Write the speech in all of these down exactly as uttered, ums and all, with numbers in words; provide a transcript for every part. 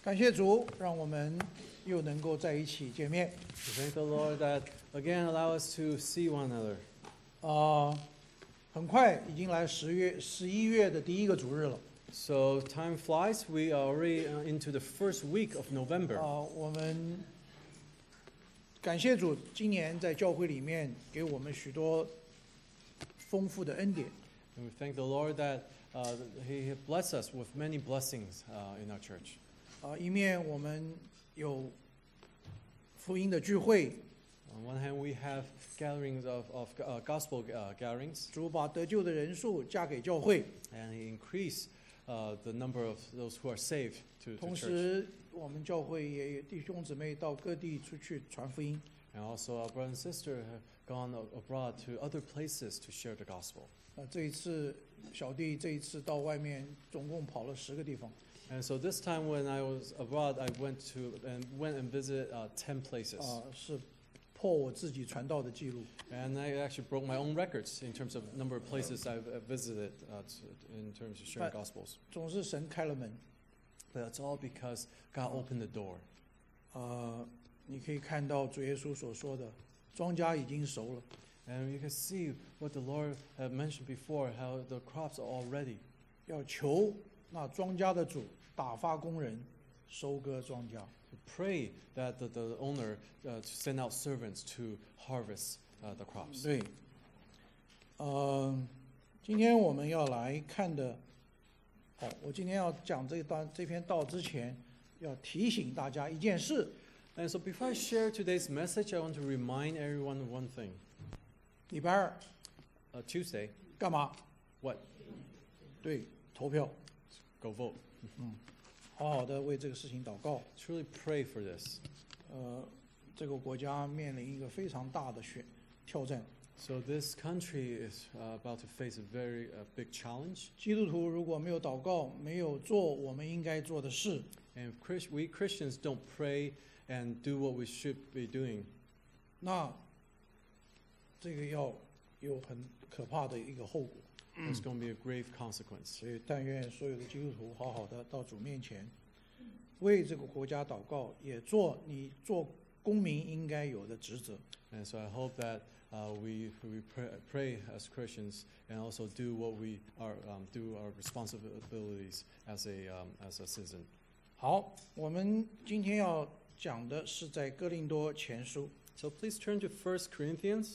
感谢主，让我们又能够在一起见面。 We thank the Lord that again allow us to see one another. 啊、很快已经来十月、十一月的第一个主日了。 So time flies. We are already uh, into the first week of 啊、 November. 我们感谢主，今年在教会里面给我们许多丰富的恩典。 And we thank the Lord that uh, He blessed us with many blessings uh, in our church. 啊、一面我们有福音的聚会， On one hand, we have gatherings of, of uh, gospel uh, gatherings, 主把得救的人数加给教会， and He increased uh, the number of those who are saved to, to 同 church. 时我们教会也有弟兄姊妹到各地出去传福音。 And also, our brother and sister have gone a- abroad to other places to share the gospel. 啊、这一次小弟这一次到外面总共跑了十个地方。 And so this time when I was abroad, I went to and went and visited uh, ten places. 啊、是破我自己传道的记录。 And I actually broke my own records in terms of number of places I've uh, visited uh, to, in terms of sharing But- gospels. 总是神开了门。 But it's all because God opened the door. 呃，你可以看到主耶稣所说的，庄稼已经熟了， And you can see what the Lord had mentioned before, how the crops are all ready. 要求那庄稼的主打发工人收割庄稼。 Pray that the, the owner uh, to send out servants to harvest uh, the crops. 对，呃，今天我们要来看的，哦，我今天要讲这段这篇道之前，要提醒大家一件事： And so before I share today's message, I want to remind everyone of one thing. 礼拜二 Uh, Tuesday, 干嘛？ what? 对，投票， Go vote. 好好的为这个事情祷告。 Truly pray for this. 呃，这个国家面临一个非常大的选挑战。 So this country is uh, about to face a very uh, big challenge. 基督徒如果没有祷告，没有做我们应该做的事， And if Chris, we Christians don't pray and do what we should be doing, 那这个要有很可怕的一个后果。 there's going to be a grave consequence. 所以，但愿所有的基督徒好好的到主面前，为这个国家祷告，也做你做公民应该有的职责。 And so I hope that uh, we, we pray, pray as Christians and also do what we are, um, do our responsibilities as a, um, as a citizen. 好，我们今天要讲的是在哥林多前书。 So please turn to First Corinthians.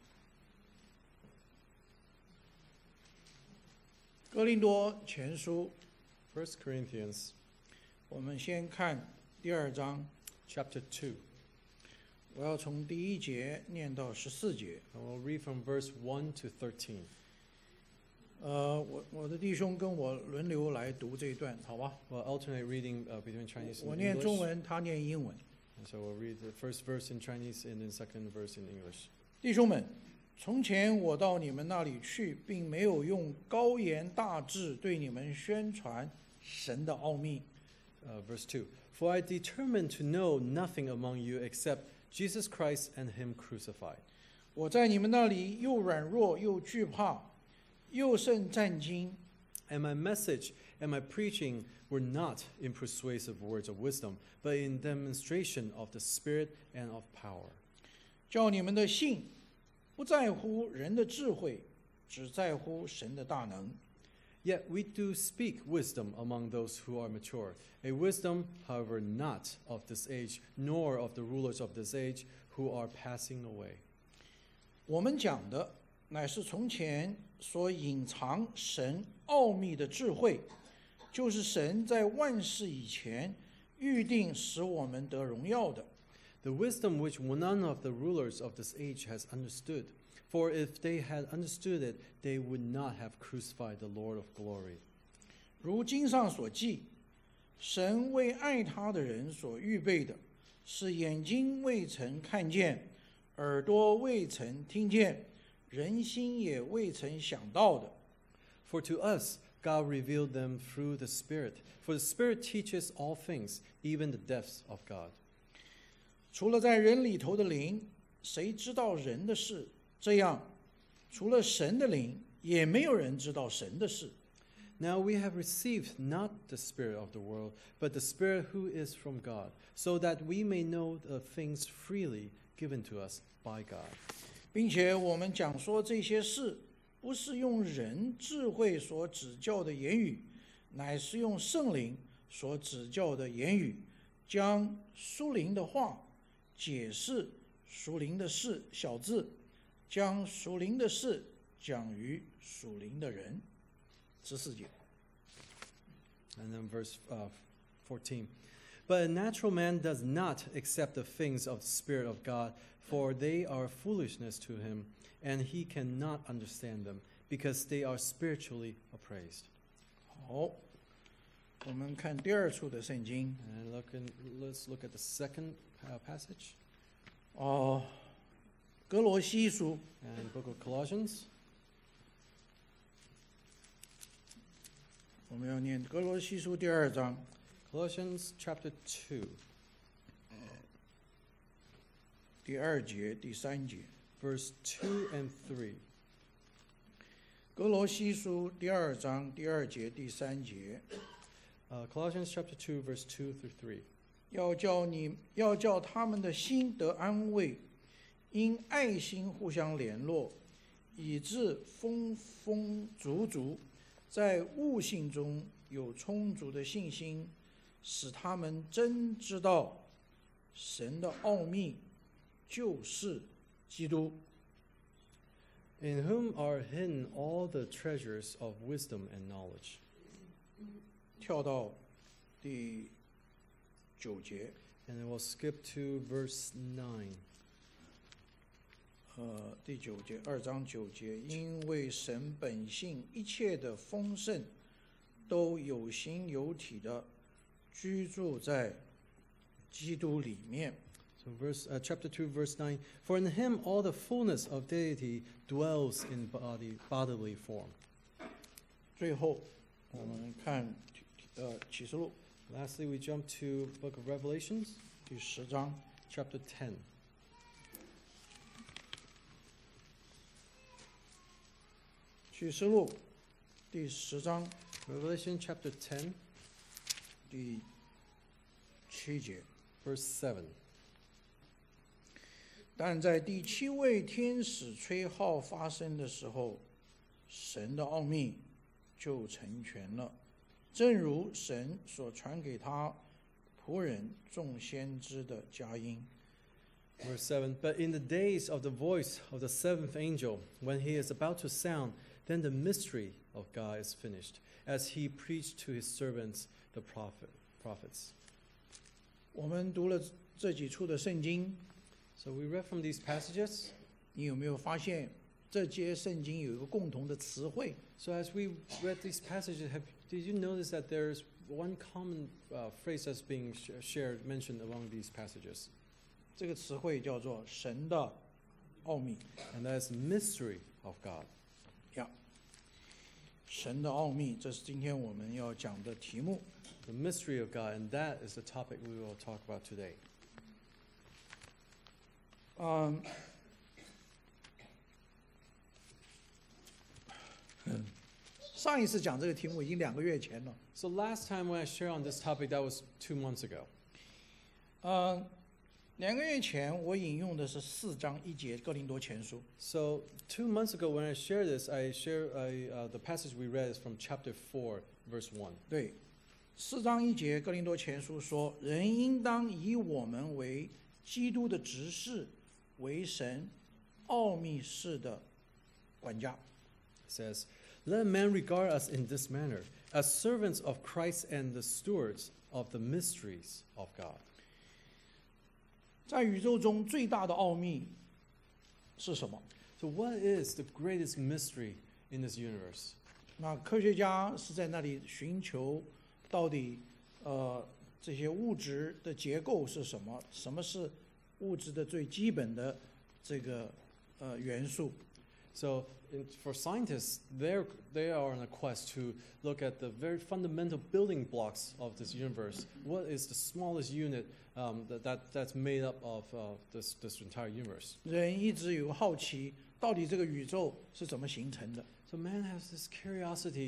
哥林多前书， First Corinthians 我们先看第二章， chapter two. 我要从第一节念到十四节。 And we'll read from verse one to thirteen. 呃，我我的弟兄跟我轮流来读这一段，好吧？ We'll alternate reading uh, between Chinese 我 and 念中 English. 文，他念英文。 And so we'll read the first verse in Chinese and then second verse in English. 弟兄们，从前我到你们那里去，并没有用高言大志对你们宣传神的奥秘， Uh, verse two. For I determined to know nothing among you except Jesus Christ and Him crucified. 我在你们那里又软弱又惧怕，又甚战惊。 And my message and my preaching were not in persuasive words of wisdom, but in demonstration of the Spirit and of power. 叫你们的信不在乎人的智慧，只在乎神的大能。 Yet we do speak wisdom among those who are mature, a wisdom, however, not of this age, nor of the rulers of this age who are passing away. 我们讲的乃是从前所隐藏神奥秘的智慧，就是神在万事以前预定使我们得荣耀的。 The wisdom which none of the rulers of this age has understood. For if they had understood it, they would not have crucified the Lord of glory. 如经上所记，神为爱他的人所预备的，是眼睛未曾看见，耳朵未曾听见，人心也未曾想到的。 For to us God revealed them through the Spirit. For the Spirit teaches all things, even the depths of God. 除了在人里头的灵，谁知道人的事？这样，除了神的灵，也没有人知道神的事。 Now we have received not the Spirit of the world, but the Spirit who is from God, so that we may know the things freely given to us by God. 并且我们讲说这些事，不是用人智慧所指教的言语，乃是用圣灵所指教的言语，将属灵的话解释属灵的事小字，将属灵的事讲于属灵的人。十四节。 And then verse uh, fourteen. But a natural man does not accept the things of the Spirit of God, for they are foolishness to him, and he cannot understand them, because they are spiritually appraised. 好，我们看第二处的圣经。 And look in, let's look at the second uh, passage. 哦，哥罗西书 And book of Colossians. 我们要念哥罗西书第二章 Colossians chapter two, 第二节、第三节。 verse two and three. 哥罗西书第二章第二节、第三节， Uh, Colossians chapter two, verse two through three. 要叫你要叫他们的心得安慰，因爱心互相联络，以致丰丰足足，在悟性中有充足的信心，使他们真知道神的奥秘就是基督。 In whom are hidden all the treasures of wisdom and knowledge. 跳到第九节， And then we'll skip to verse nine. 呃，第九节，二章九节，因为神本性一切的丰盛，都有形有体的居住在基督里面。 So verse uh, chapter two, verse nine. For in him all the fullness of deity dwells in body bodily form. 最后，我们看呃启示录 Lastly, we jump to book of Revelations, 第十章， chapter ten. 启示录第十章 Revelation chapter ten, 第七节。 verse seven. 但在第七位天使吹号发生的时候，神的奥秘就成全了，正如神所传给他仆人众先知的佳音。 Verse seven. But in the days of the voice of the seventh angel, when he is about to sound, then the mystery of God is finished, as he preached to his servants, the prophet, prophets. 我们读了这几处的圣经， So we read from these passages. 你有没有发现这些圣经有一个共同的词汇？ So as we read these passages, have, did you notice that there's one common uh, phrase that's being sh- shared, mentioned among these passages? 这个词汇叫做神的奥秘 And that is mystery of God. 呀。神的奥秘，这是今天我们要讲的题目。 The mystery of God, and that is the topic we will talk about today. 嗯，上一次讲这个题目已经两个月前了。 So last time when I shared on this topic, that was two months ago. 嗯，两个月前我引用的是四章一节哥林多前书。 So two months ago when I shared this, I share I, uh, the passage we read is from chapter four, verse one. 对，四章一节哥林多前书说：“人应当以我们为基督的执事，为神奥秘事的管家。” It says, "Let man regard us in this manner, as servants of Christ and the stewards of the mysteries of God." 在宇宙中最大的奥秘是什么？ So what is the greatest mystery in this universe? 那科学家是在那里寻求到底呃这些物质的结构是什么？什么是物质的最基本的这个呃元素？ So in, for scientists, they're, they are on a quest to look at the very fundamental building blocks of this universe. What is the smallest unit um, that, that, that's made up of uh, this, this entire universe? 人一直有个好奇，到底这个宇宙是怎么形成的？ So man has this curiosity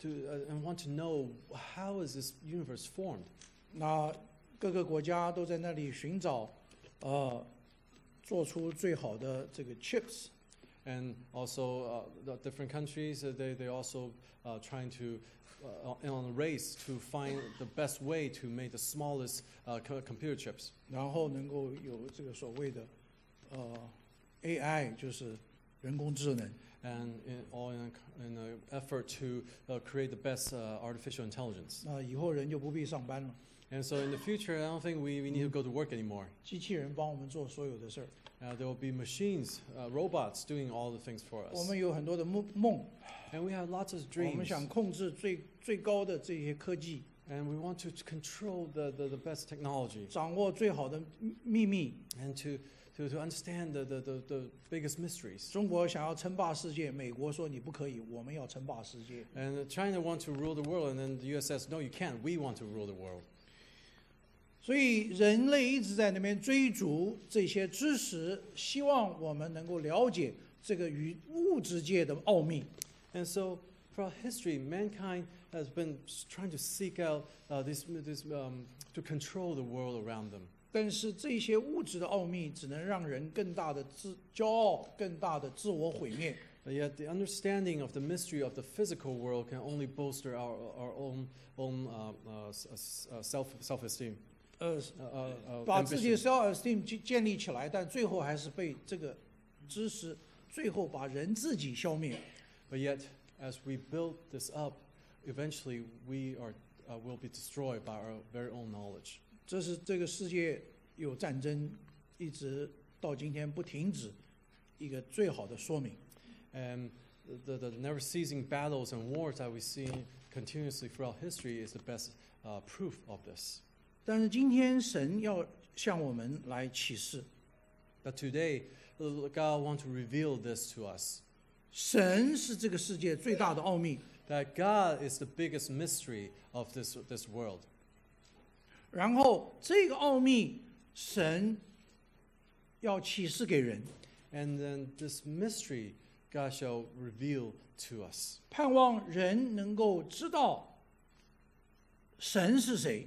to uh, and want to know how is this universe formed. 那各个国家都在那里寻找，呃，做出最好的这个 chips。 And also, uh, the different countries, uh, they, they also uh, trying to, uh, on a race to find the best way to make the smallest uh, co- computer chips. 然后能够有这个所谓的呃 A I， 就是人工智能。 And in, all in, a, in an effort to uh, create the best uh, artificial intelligence. 那以后人就不必上班了， And so in the future, I don't think we, we need to go to work anymore. 机器人帮我们做所有的事儿。 Uh, there will be machines, uh, robots doing all the things for 我 us. 们有很多的梦梦， And we have lots of 我们 dreams. 想控制最最高的这些科技， And we want to control the, the, the best technology. 掌握最好的秘密。 And to, to, to understand the, the, the, the biggest mysteries. 中国想要称霸世界，美国说你不可以，我们要称霸世界。 And China wants to rule the world, and then the U S says, no, you can't. We want to rule the world. 所以人类一直在那边追逐这些知识，希望我们能够了解这个与物质界的奥秘。 And so, throughout history, mankind has been trying to seek out uh, this, this, um, to control the world around them. 但是这些物质的奥秘，只能让人更大的自骄傲，更大的自我毁灭。 But yet, the understanding of the mystery of the physical world can only bolster our, our own, own uh, uh, s- uh, self, self-esteem. 呃， Uh, uh, uh, 把自己的 ambition. self esteem 建建立起来，但最后还是被这个知识，最后把人自己消灭。 But yet, as we build this up, eventually we are, uh, will be destroyed by our very own knowledge. 这是这个世界有战争，一直到今天不停止，一个最好的说明。 And the, the never-ceasing battles and wars that we see continuously throughout history is the best uh, proof of this. 但是今天神要向我们来启示， But today, uh, God wants to reveal this to us, 神是这个世界最大的奥秘。 that God is the biggest mystery of this, this world. 然后这个奥秘，神要启示给人， And then this mystery God shall reveal to us, 盼望人能够知道神是谁。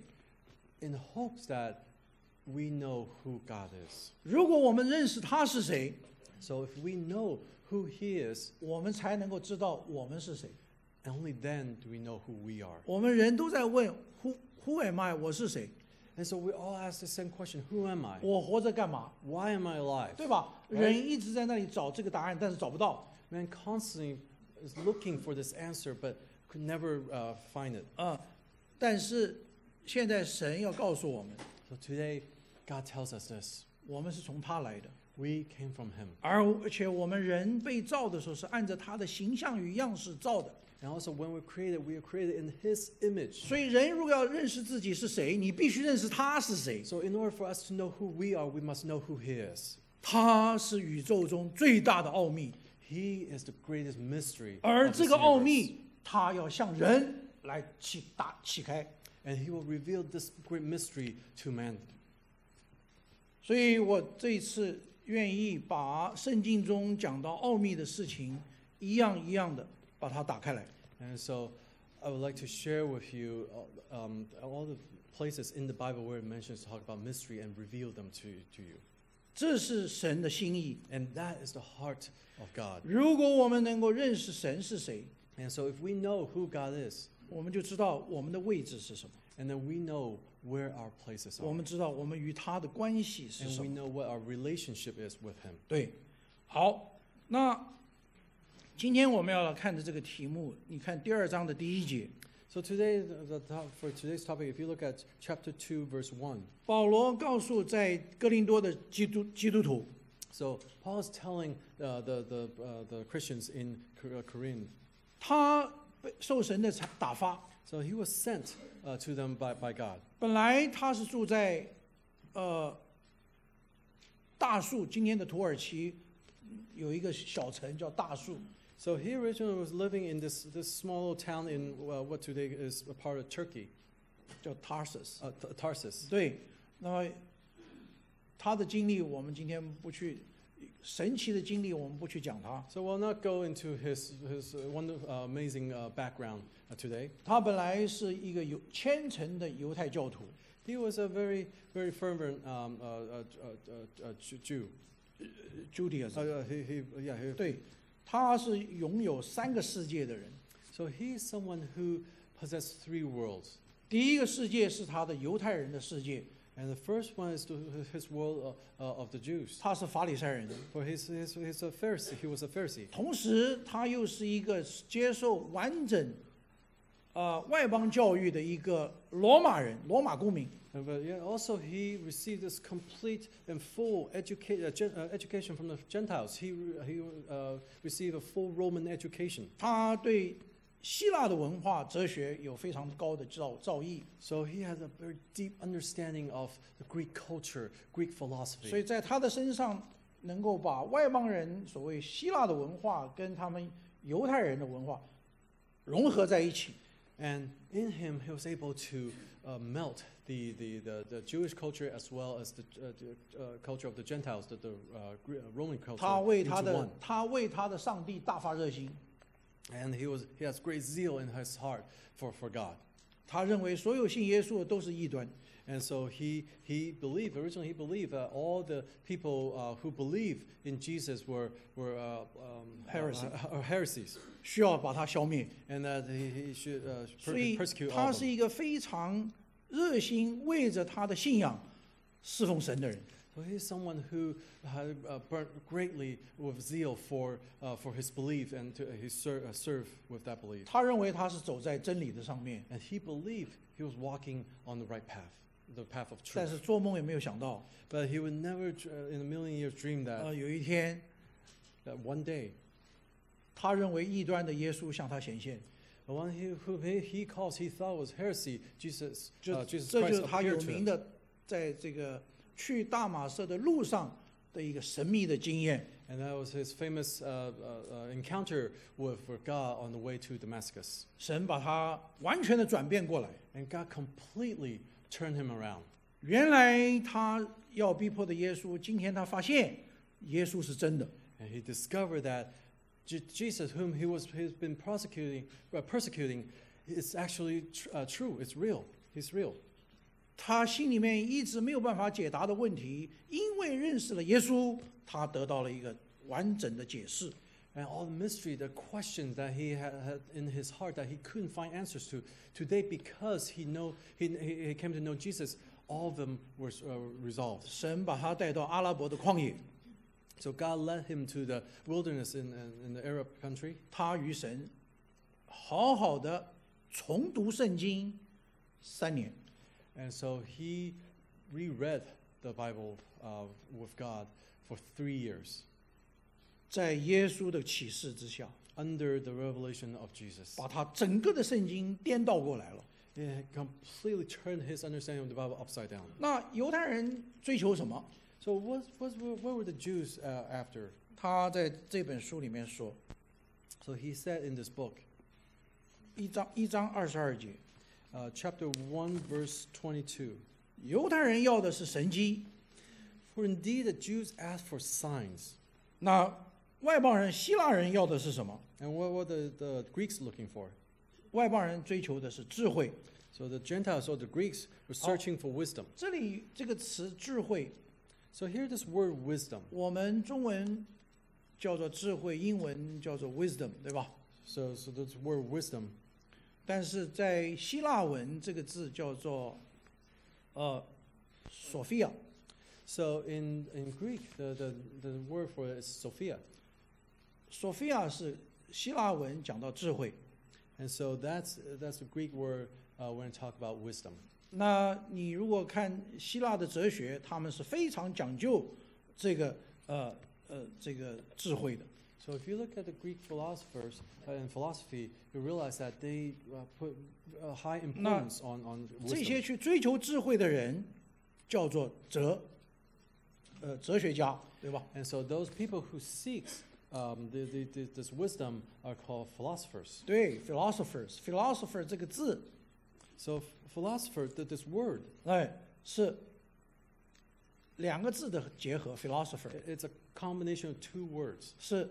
in hopes that we know who God is. 如果我们认识他是谁， So if we know who He is, 我们才能够知道我们是谁。 only then do we know who we are. 我们人都在问 Who Who am I？ 我是谁？ And so we all ask the same question, who am I? 我活着干嘛？ Why am I alive? 对吧？人一直在那里找这个答案，但是找不到。 Man constantly is looking for this answer, but could never uh, find it. 啊、但是现在神要告诉我们， So today, God tells us this. 我们是从他来的， We came from Him. 而而且我们人被造的时候是按照他的形象与样式造的。 And also, when we're created, we are created in His image. 所以人如果要认识自己是谁，你必须认识他是谁。 So in order for us to know who we are, we must know who He is. 他是宇宙中最大的奥秘， He is the greatest mystery 而 of 这 this 个奥 universe. 秘，他要向人来启打启开。 And He will reveal this great mystery to man. 所以我这一次愿意把圣经中讲到奥秘的事情，一样一样的把它打开来。 And so I would like to share with you uh, um, all the places in the Bible where it mentions to talk about mystery and reveal them to, to you. 这是神的心意。 And that is the heart of God. 如果我们能够认识神是谁， And so if we know who God is, 我们就知道我们的位置是什么， and then we know where our places 我 are, 们知道我们与他的关系是 and 什 we 么。 know what our relationship is with Him. 对，好，那今天我们要来看的这个题目，你看第二章的第一节， So today, the, the, top- for today's topic, if you look at chapter two, verse one, 保罗告诉在哥林多的基督基督徒， so Paul is telling uh, the, the, uh, the Christians in Cor- uh, Corinth, 他被受神的打发， so he was sent uh, to them by, by God. 本来他是住在呃大树，今天的土耳其有一个小城叫大树， So he originally was living in this, this small town in uh, what today is a part of Turkey, 叫 Tarsus。 uh, T- Tarsus. 对，那么他的经历我们今天不去神奇的经历，我们不去讲他。 So we'll not go into his his uh, wonder, uh, amazing uh, background uh, today. 他本来是一个有虔诚的犹太教徒， He was a very very fervent um, uh, uh, uh, uh, Jew- Jew. Judaism， Uh, uh, he, he, yeah, he, 对，他是拥有三个世界的人。 so he's someone who possessed three worlds. 第一个世界是他的犹太人的世界， And the first one is to his world uh, uh, of the Jews. 他是法利赛人， For he's, he's, he's a Pharisee. He was a Pharisee. 同时他又是一个接受完整呃外邦教育的一个罗马人，罗马公民。 And, but yeah, also he received this complete and full educa- uh, gen- uh, education from the Gentiles. He, re- he uh, received a full Roman education. 他对希腊的文化哲学有非常高的造造诣， So he has a very deep understanding of the Greek culture, Greek 所 philosophy. 以在他的身上能够把外邦人所谓希腊的文化跟他们犹太人的文化融合在一起。 And in him, he was able to uh, melt the, the, the, the Jewish culture as well as the, uh, the uh, culture of the Gentiles, the, the uh, Gre- uh, Roman culture 他为他 into 的 one. 他为他的上帝大发热心， And he, was, he has great zeal in his heart for, for God. 他认为所有信耶稣的都是异端， And so he, he believed, originally he believed that all the people uh, who believe in Jesus were, were uh, um, Heresy. Uh, uh, heresies. 需要把他消灭。 And that he, he should uh, 所 per- 以 persecute all 他 of 是 them. 一个非常热心为着他的信仰侍奉神的人。 So he's someone who had uh, burnt greatly with zeal for, uh, for his belief and to, he ser- uh, serve with that belief. 他认为他是走在真理的上面， And he believed he was walking on the right path, the path of 但 truth. 是做梦也没有想到， But he would never dr- uh, in a million years dream that, 呃，有一天 that one day, 他认为异端的耶稣向他显现， the one he, who he, he calls, he thought was heresy, Jesus, 就 uh, Jesus 这就 Christ 是他 appeared 有 to 名 him. 的在这个去大马色的路上的一个神秘的经验。 And that was his famous uh, uh, uh, encounter with, with God on the way to Damascus. 神把他完全的转变过来。 And God completely turned him around. 原来他要逼迫的耶稣，今天他发现耶稣是真的。 And he discovered that Je- Jesus, whom he was he's been prosecuting, uh, persecuting, is actually tr- uh, true. It's real. He's real. 他心里面一直没有办法解答的问题，因为认识了耶稣，他得到了一个完整的解释。 And all the mystery, the questions that he had, had in his heart that he couldn't find answers to, today because he know he, he, he came to know Jesus, all of them were uh, resolved. 神把他带到阿拉伯的旷野， So God led him to the wilderness in, in, in the Arab country. 他与神好好的重读圣经三年。 And so he reread the Bible uh, with God for three years 在耶稣的启示之下， under the revelation of Jesus. 把他整个的圣经颠倒过来了。 It completely turned his understanding of the Bible upside down. 那犹太人追求什么？ So what, what, what were the Jews uh, after? 他在这本书里面说， So he said in this book, 一章一章二十二节， uh, chapter one, verse twenty-two. 犹太人要的是神迹， For indeed the Jews asked for signs. 那外邦人希腊人要的是什么？ And what were the, the Greeks looking for? 外邦人追求的是智慧。 So the Gentiles or the Greeks were searching for wisdom. 这里这个词“智慧 So here this word wisdom.”， 我们中文叫做智慧，英文叫做 wisdom， 对吧？ So, so this word wisdom, 但是在希腊文这个字叫做呃，Sophia。 so in, in Greek, the, the, the word for it is Sophia. Sophia 是希腊文讲到智慧。 And so that's, that's the Greek word uh, when I talk about wisdom. 那你如果看希腊的哲学，他们是非常讲究这个呃呃这个智慧的。 So if you look at the Greek philosophers uh, in philosophy, you realize that they uh, put uh, high importance on, on 这些 wisdom. 去追求智慧的人，叫做哲，呃，哲学家，对吧？ And so those people who seek um, the, the, the, this wisdom are called philosophers. 对 ，philosophers，philosopher 这个字， So f- philosopher, th- this word, 哎，是两个字的结合 philosopher， It's a combination of two words. 是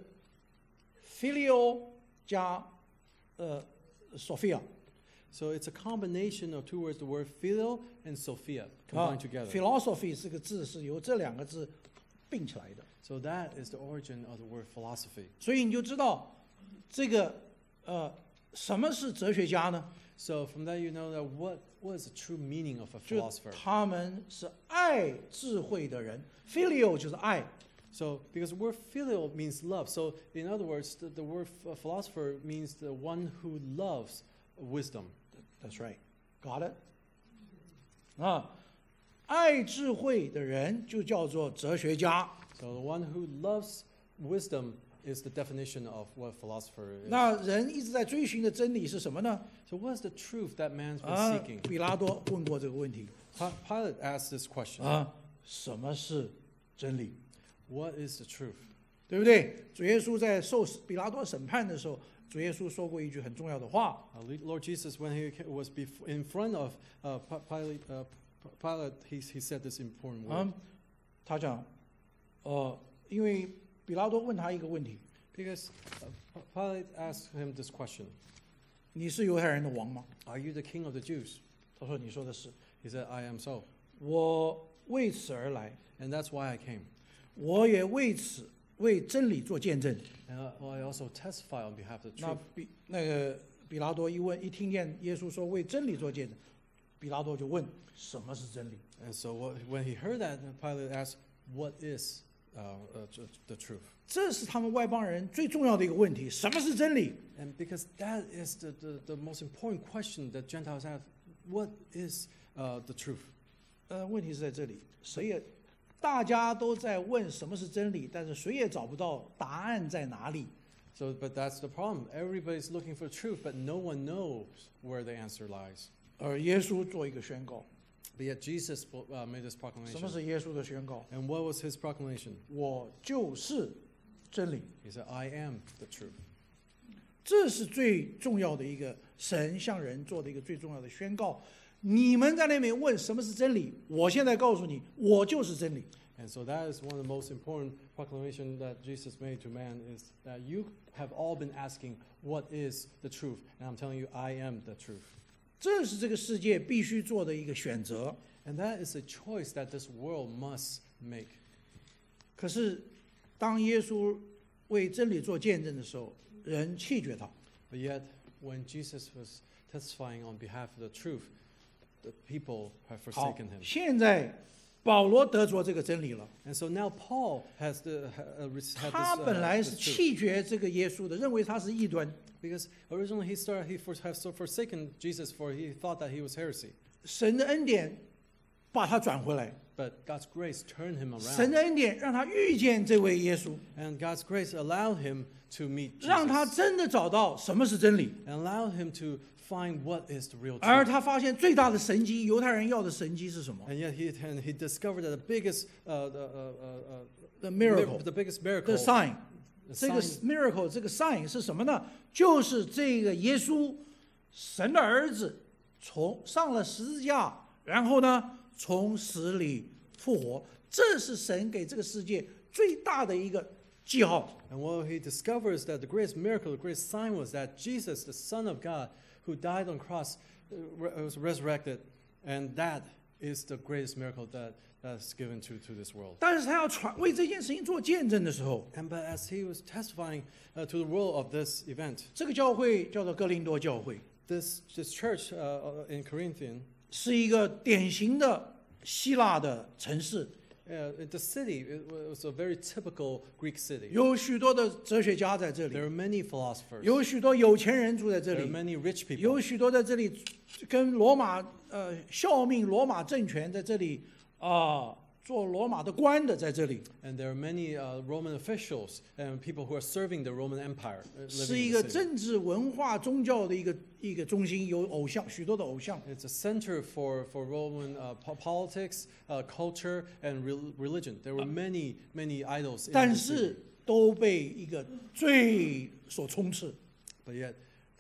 phileo 加呃 sophia So it's a combination of two words, the word philo and Sophia 啊 combined together. philosophy 这个字是由这两个字并起来的， So that is the origin of the word philosophy. 所以你就知道这个呃什么是哲学家呢？ So from that you know that what, what is the true meaning of a 就 philosopher? 他们是爱智慧的人 ，phileo 就是爱， So because the word filial means love. So in other words, the, the word ph- philosopher means the one who loves wisdom. That's right, got it 啊，爱智慧的人就叫做哲学家。 So the one who loves wisdom is the definition of what a philosopher is. 那人一直在追寻的真理是什么呢？ So what is the truth that man's been 啊 seeking?， 比拉多问过这个问题 Pi- Pilate asked this question. 啊，什么是真理？ What is the truth? 对不对？主耶稣在受比拉多审判的时候，主耶稣说过一句很重要的话 Uh, Le- Lord Jesus, when he ca- was bef- in front of uh, Pi- Pilate, uh, P- Pilate he, he said this important word. 啊，他讲，呃，因为比拉多问他一个问题： Because uh, P- Pilate asked him this question. 你是犹太人的王吗？ Are you the king of the Jews? 他说：你说的是。 He said, I am so. 我为此而来， And that's why I came. 我也为此为真理做见证。 And I, well, I also testify on behalf of the 那 truth. 比那个比拉多一问，一听见耶稣说为真理做见证，比拉多就问什么是真理？ And so what, when he heard that, Pilate asked, what is uh, uh, t- the truth? 这是他们外邦人最重要的一个问题：什么是真理？ And because that is the, the, the most important question that Gentiles have, what is uh, the truth? 呃，问题是在这里，谁也大家都在问什么是真理，但是谁也找不到答案在哪里。 So, but that's the problem. Everybody's looking for truth, but no one knows where the answer lies. 而耶稣做一个宣告， But yet Jesus uh, made this 什么 proclamation. 是耶稣的宣告？ And what was his proclamation? 我就是真理。 He said, I am the truth. 这是最重要的一个神向人做的一个最重要的宣告。你们在那边问什么是真理，我现在告诉你，我就是真理。 And so that is one of the most important proclamation that Jesus made to man is that you have all been asking, what is the truth? And I'm telling you, I am the truth. 这是这个世界必须做的一个选择。 And that is a choice that this world must make. 可是，当耶稣为真理做见证的时候，人弃绝他。 But yet, when Jesus was testifying on behalf of the truth, the people have 好 forsaken，him. 现在保罗得着这个真理了。 And so now Paul has the ha- uh, rec- had 他 this, 本 uh, 来 this 是 truth. 弃绝这个耶稣的，认为他是异端。 Because originally he started he for, has so forsaken Jesus for he thought that he was heresy. 神的恩典把他转回来， But God's grace turned him 神 around. 的恩典让他遇见这位耶稣， And God's grace allowed him to meet 让他 Jesus. 真的找到什么是真理。 And allowed him to find what is the real 而 truth. 他发现最大的神迹，犹太人要的神迹是什么 And yet he and he discovered that the biggest uh, the, uh, uh, ？The uh, miracle, the biggest miracle, the sign。 the 这个 sign- miracle，这个 sign 是什么呢？就是这个耶稣，神的儿子，从上了十字架，然后呢，从死里复活。这是神给这个世界最大的一个记号。 And what he discovers that the greatest miracle, the greatest sign was that Jesus, the Son of God, who died on cross, uh, re- was resurrected, and that is the greatest miracle that that's given to, to this world. 但是他要传为这件事情做见证的时候， And but as he was testifying uh, to the world of this event, 这个教会叫做哥林多教会， this this church uh, in Corinthian, 是一个典型的希腊的城市， uh, the city it was a very typical Greek city. 有许多的哲学家在这 There 里， are many philosophers. 有许多有钱人住在这 There are 里， many rich people. 有许多在这里跟罗马呃效命罗马政权在这里啊、做罗马的官的在这里， And there are many uh, Roman officials and people who are serving the Roman Empire. uh, 是 living 一 in 个 the city. 政治文化宗教的一个一个中心，有偶像许多的偶像。 It's a center for, for Roman uh, po- politics, uh, culture, and re- religion. There were many, many idols in 但 the 是 city. 都被一个罪所充斥。 But yet,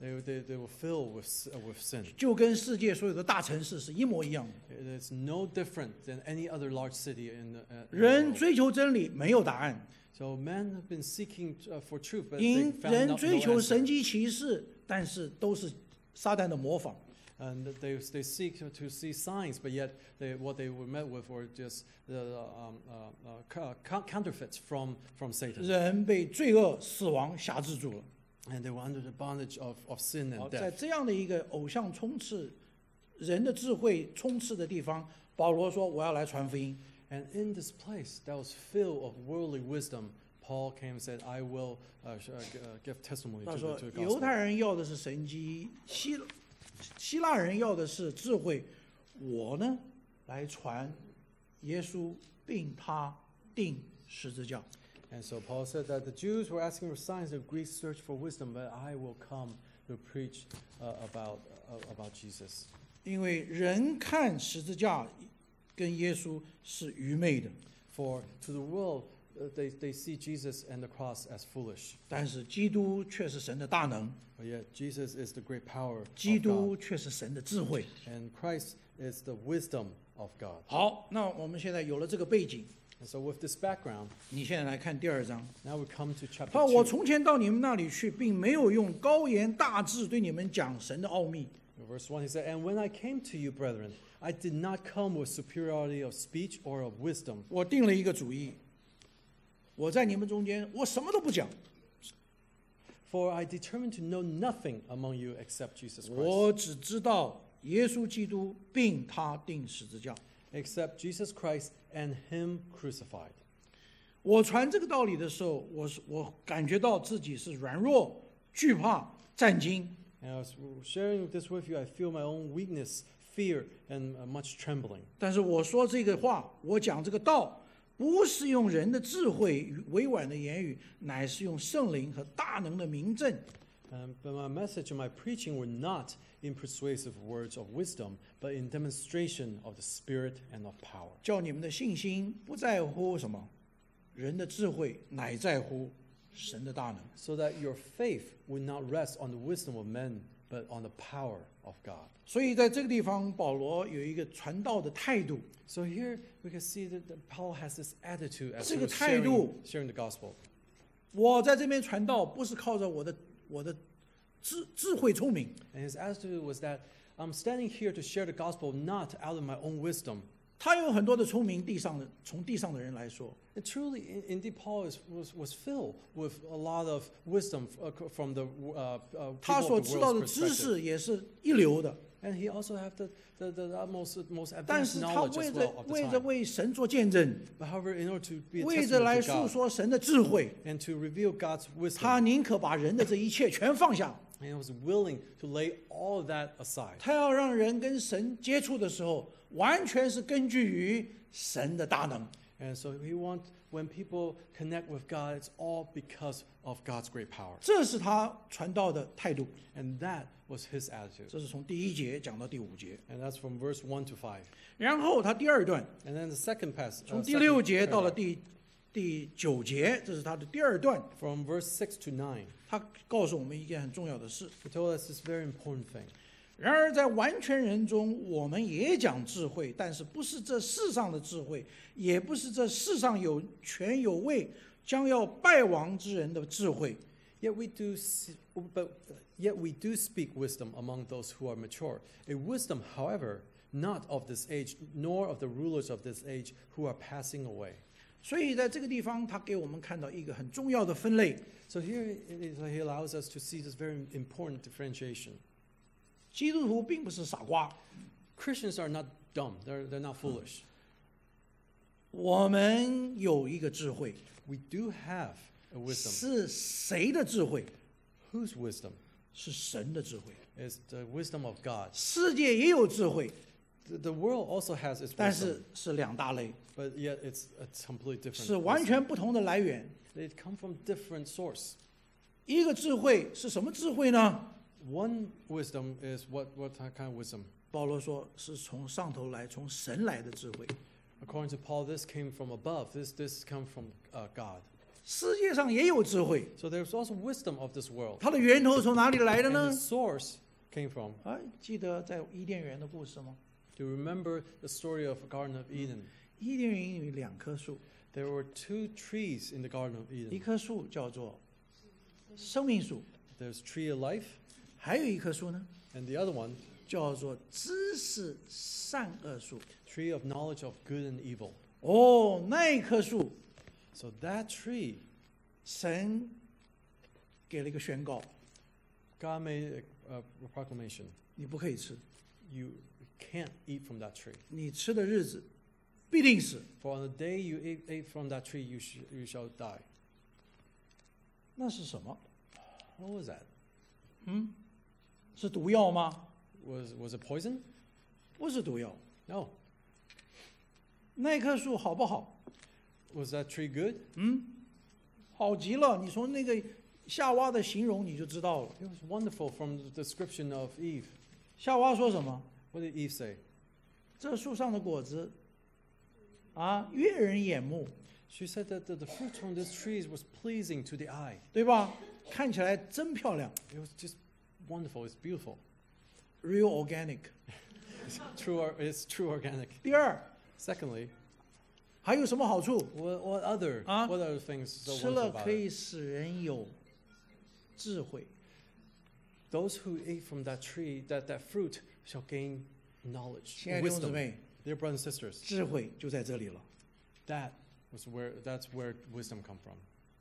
They, they, they were filled with, s- uh, with sin. 就跟世界所有的大城市是一模一样的。 It is no different than any other large city in the, uh, in the 人 world. 追求真理没有答案， So men have been seeking uh, for truth, but they 因 found 人 no, 追 no 求 answer. 神迹奇事，但是都是撒旦的模仿。 And they, they seek to, to see signs, but yet they, what they were met with were just the um, uh, uh, co- counterfeits from, from Satan. 人被罪恶、死亡辖制住了。 And they were under the bondage of, of sin 好， and 在 death. 这样的一个偶像充斥、人的智慧充斥的地方，保罗说：“我要来传福音。 And in this place that was filled of worldly wisdom, Paul came and said, I will uh, sh- uh, g- uh, give testimony ” to 他 the, 说 to：“ the 犹 gospel. 太人要的是神迹，希希腊人要的是智慧，我呢来传耶稣，并他定十字架。” And so Paul said that the Jews were asking for signs, the Greeks search for wisdom, but I will come to preach uh, about, uh, about Jesus. 因为人看十字架跟耶稣是愚昧的， For to the world, uh, they, they see Jesus and the cross as foolish. 但是基督却是神的大能， But yet Jesus is the great power 基 of 督 God, 却是神的智慧。 and Christ is the wisdom of God. 好，那我们现在有了这个背景， And so with this background, 你现在来看第二章。 now we come to chapter 他说：“我 two. 从前到你们那里去，并没有用高言大志对你们讲神的奥秘。 Verse one, he said, And when I came to you, brethren, I did not come with superiority of speech or of wisdom, 我定了一个主意，我在你们中间，我什么都不讲， for I determined to know nothing among you except Jesus Christ, 我只知道耶稣基督，并他定十字架。 except Jesus Christ and him crucified. 我传这个道理的时候，我是我感觉到自己是软弱、惧怕、战惊。 And I was sharing this with you, I feel my own weakness, fear, and uh, much trembling. 但是我说这个话，我讲这个道，不是用人的智慧与委婉的言语，乃是用圣灵和大能的明证。 Um, but my message and my preaching were not in persuasive words of wisdom, but in demonstration of the Spirit and of power. 叫你们的信心不在乎什么，人的智慧，乃在乎神的大能。 So that your faith would not rest on the wisdom of men, but on the power of God. 所以在这个地方，保罗有一个传道的态度。 So here we can see that, that Paul has this attitude as 这 he 个 was 态 sharing, 度 sharing the gospel. 我在这边传道，不是靠着我的我的智智慧聪明， And his attitude was that I'm standing here to share the gospel not out of my own wisdom. 他有很多的聪明，地上的从地上的人来说， And truly, in- indeed, Paul is, was, was filled with a lot of wisdom uh, from the uh, uh, 他 people 所 of 知 the 道 world's 的知 perspective. 识也是一流的。 And he also have the, the, the, the most, most 但 advanced 是他 knowledge 为 as 着 well of the 为着 time. 为神做见证， But however, in order to be a 为着 testament 来 to 诉 God 说神的智慧， and to reveal God's 他 wisdom, 宁可把人的这一切全放下。 and he was willing to lay all of that aside. 他要让人跟神接触的时候，完全是根据于神的大能。 And so he want when people connect with God, it's all because of God's great power. 这是他传道的态度。 And that was his attitude. 这是从第一节讲到第五节， And that's from verse one to five. 然后他第二段 And then the second passage, 从 uh, 第六 second 节到了 paragraph, 第第九节，这是他的第二段。 from verse six to nine, 他告诉我们一件很重要的事。 he told us this very important thing. 然而在完全人中，我们也讲智慧，但是不是这世上的智慧，也不是这世上有权有位将要败亡之人的智慧。 Yet we do, s- but yet we do speak wisdom among those who are mature. A wisdom, however, not of this age, nor of the rulers of this age who are passing away. 所以在这个地方，他给我们看到一个很重要的分类： So here it is, he allows us to see this very important differentiation. 基督徒并不是傻瓜， Christians are not dumb; they're they're not foolish. 我们有一个智慧， We do have a wisdom. 是谁的智慧？ Whose wisdom? 是神的智慧。 Is the wisdom of God. 世界也有智慧， The, the world also has its 但 wisdom, 是是两大类， but yet it's a completely different. 是完 wisdom. 全不同的来源。 They come from different source. 一个智慧是什么智慧呢？ One wisdom is what what kind of wisdom? 保罗说是从上头来，从神来的智慧。 According to Paul, this came from above. This this come from uh, God. 世界上也有智慧， So there's also wisdom of this world. 它的源头从哪里来的 And the 呢？ source came from. 啊，记得在伊甸园的故事吗？ Do you remember the story of Garden of Eden? 伊甸园有两棵树， There were two trees in the Garden of 一 Eden. 棵树叫做生命树， There's tree of life, 还有一棵树呢， and the other one, 叫做知识善恶树。 tree of knowledge of good and evil. 哦，那一棵树， So that tree, 神给了一个宣告， God made a, a proclamation. 你不可以吃， You can't eat from that tree. 你吃的日子必定死。 For on the day you ate, ate from that tree, you, sh- you shall die. 那是什么？ What was that? 嗯，是毒药吗？ Was, was it poison? 不是毒药。 No. 那棵树好不好？ Was that tree good? 嗯，好极了。你从那个夏娃的形容你就知道了。 It was wonderful from the description of Eve. 夏娃说什么？ What did Eve say? 这树上的果子，啊，悦人眼目， She said that the, the fruit from this tree was pleasing to the eye. 对吧？看起来真漂亮 It was just wonderful. It's beautiful. ，real organic。 It's true, or- it's true organic. 第二， Secondly, 还有什么好处？ what, what other Ah. what other things so 吃 wonderful 了 about 可 it? 以使人有智慧。 Those who ate from that tree, that, that fruit, shall gain knowledge, 亲爱的弟兄姊 wisdom. 妹， Dear brothers and sisters, 智慧就在这里了。 that was where that's where wisdom come from.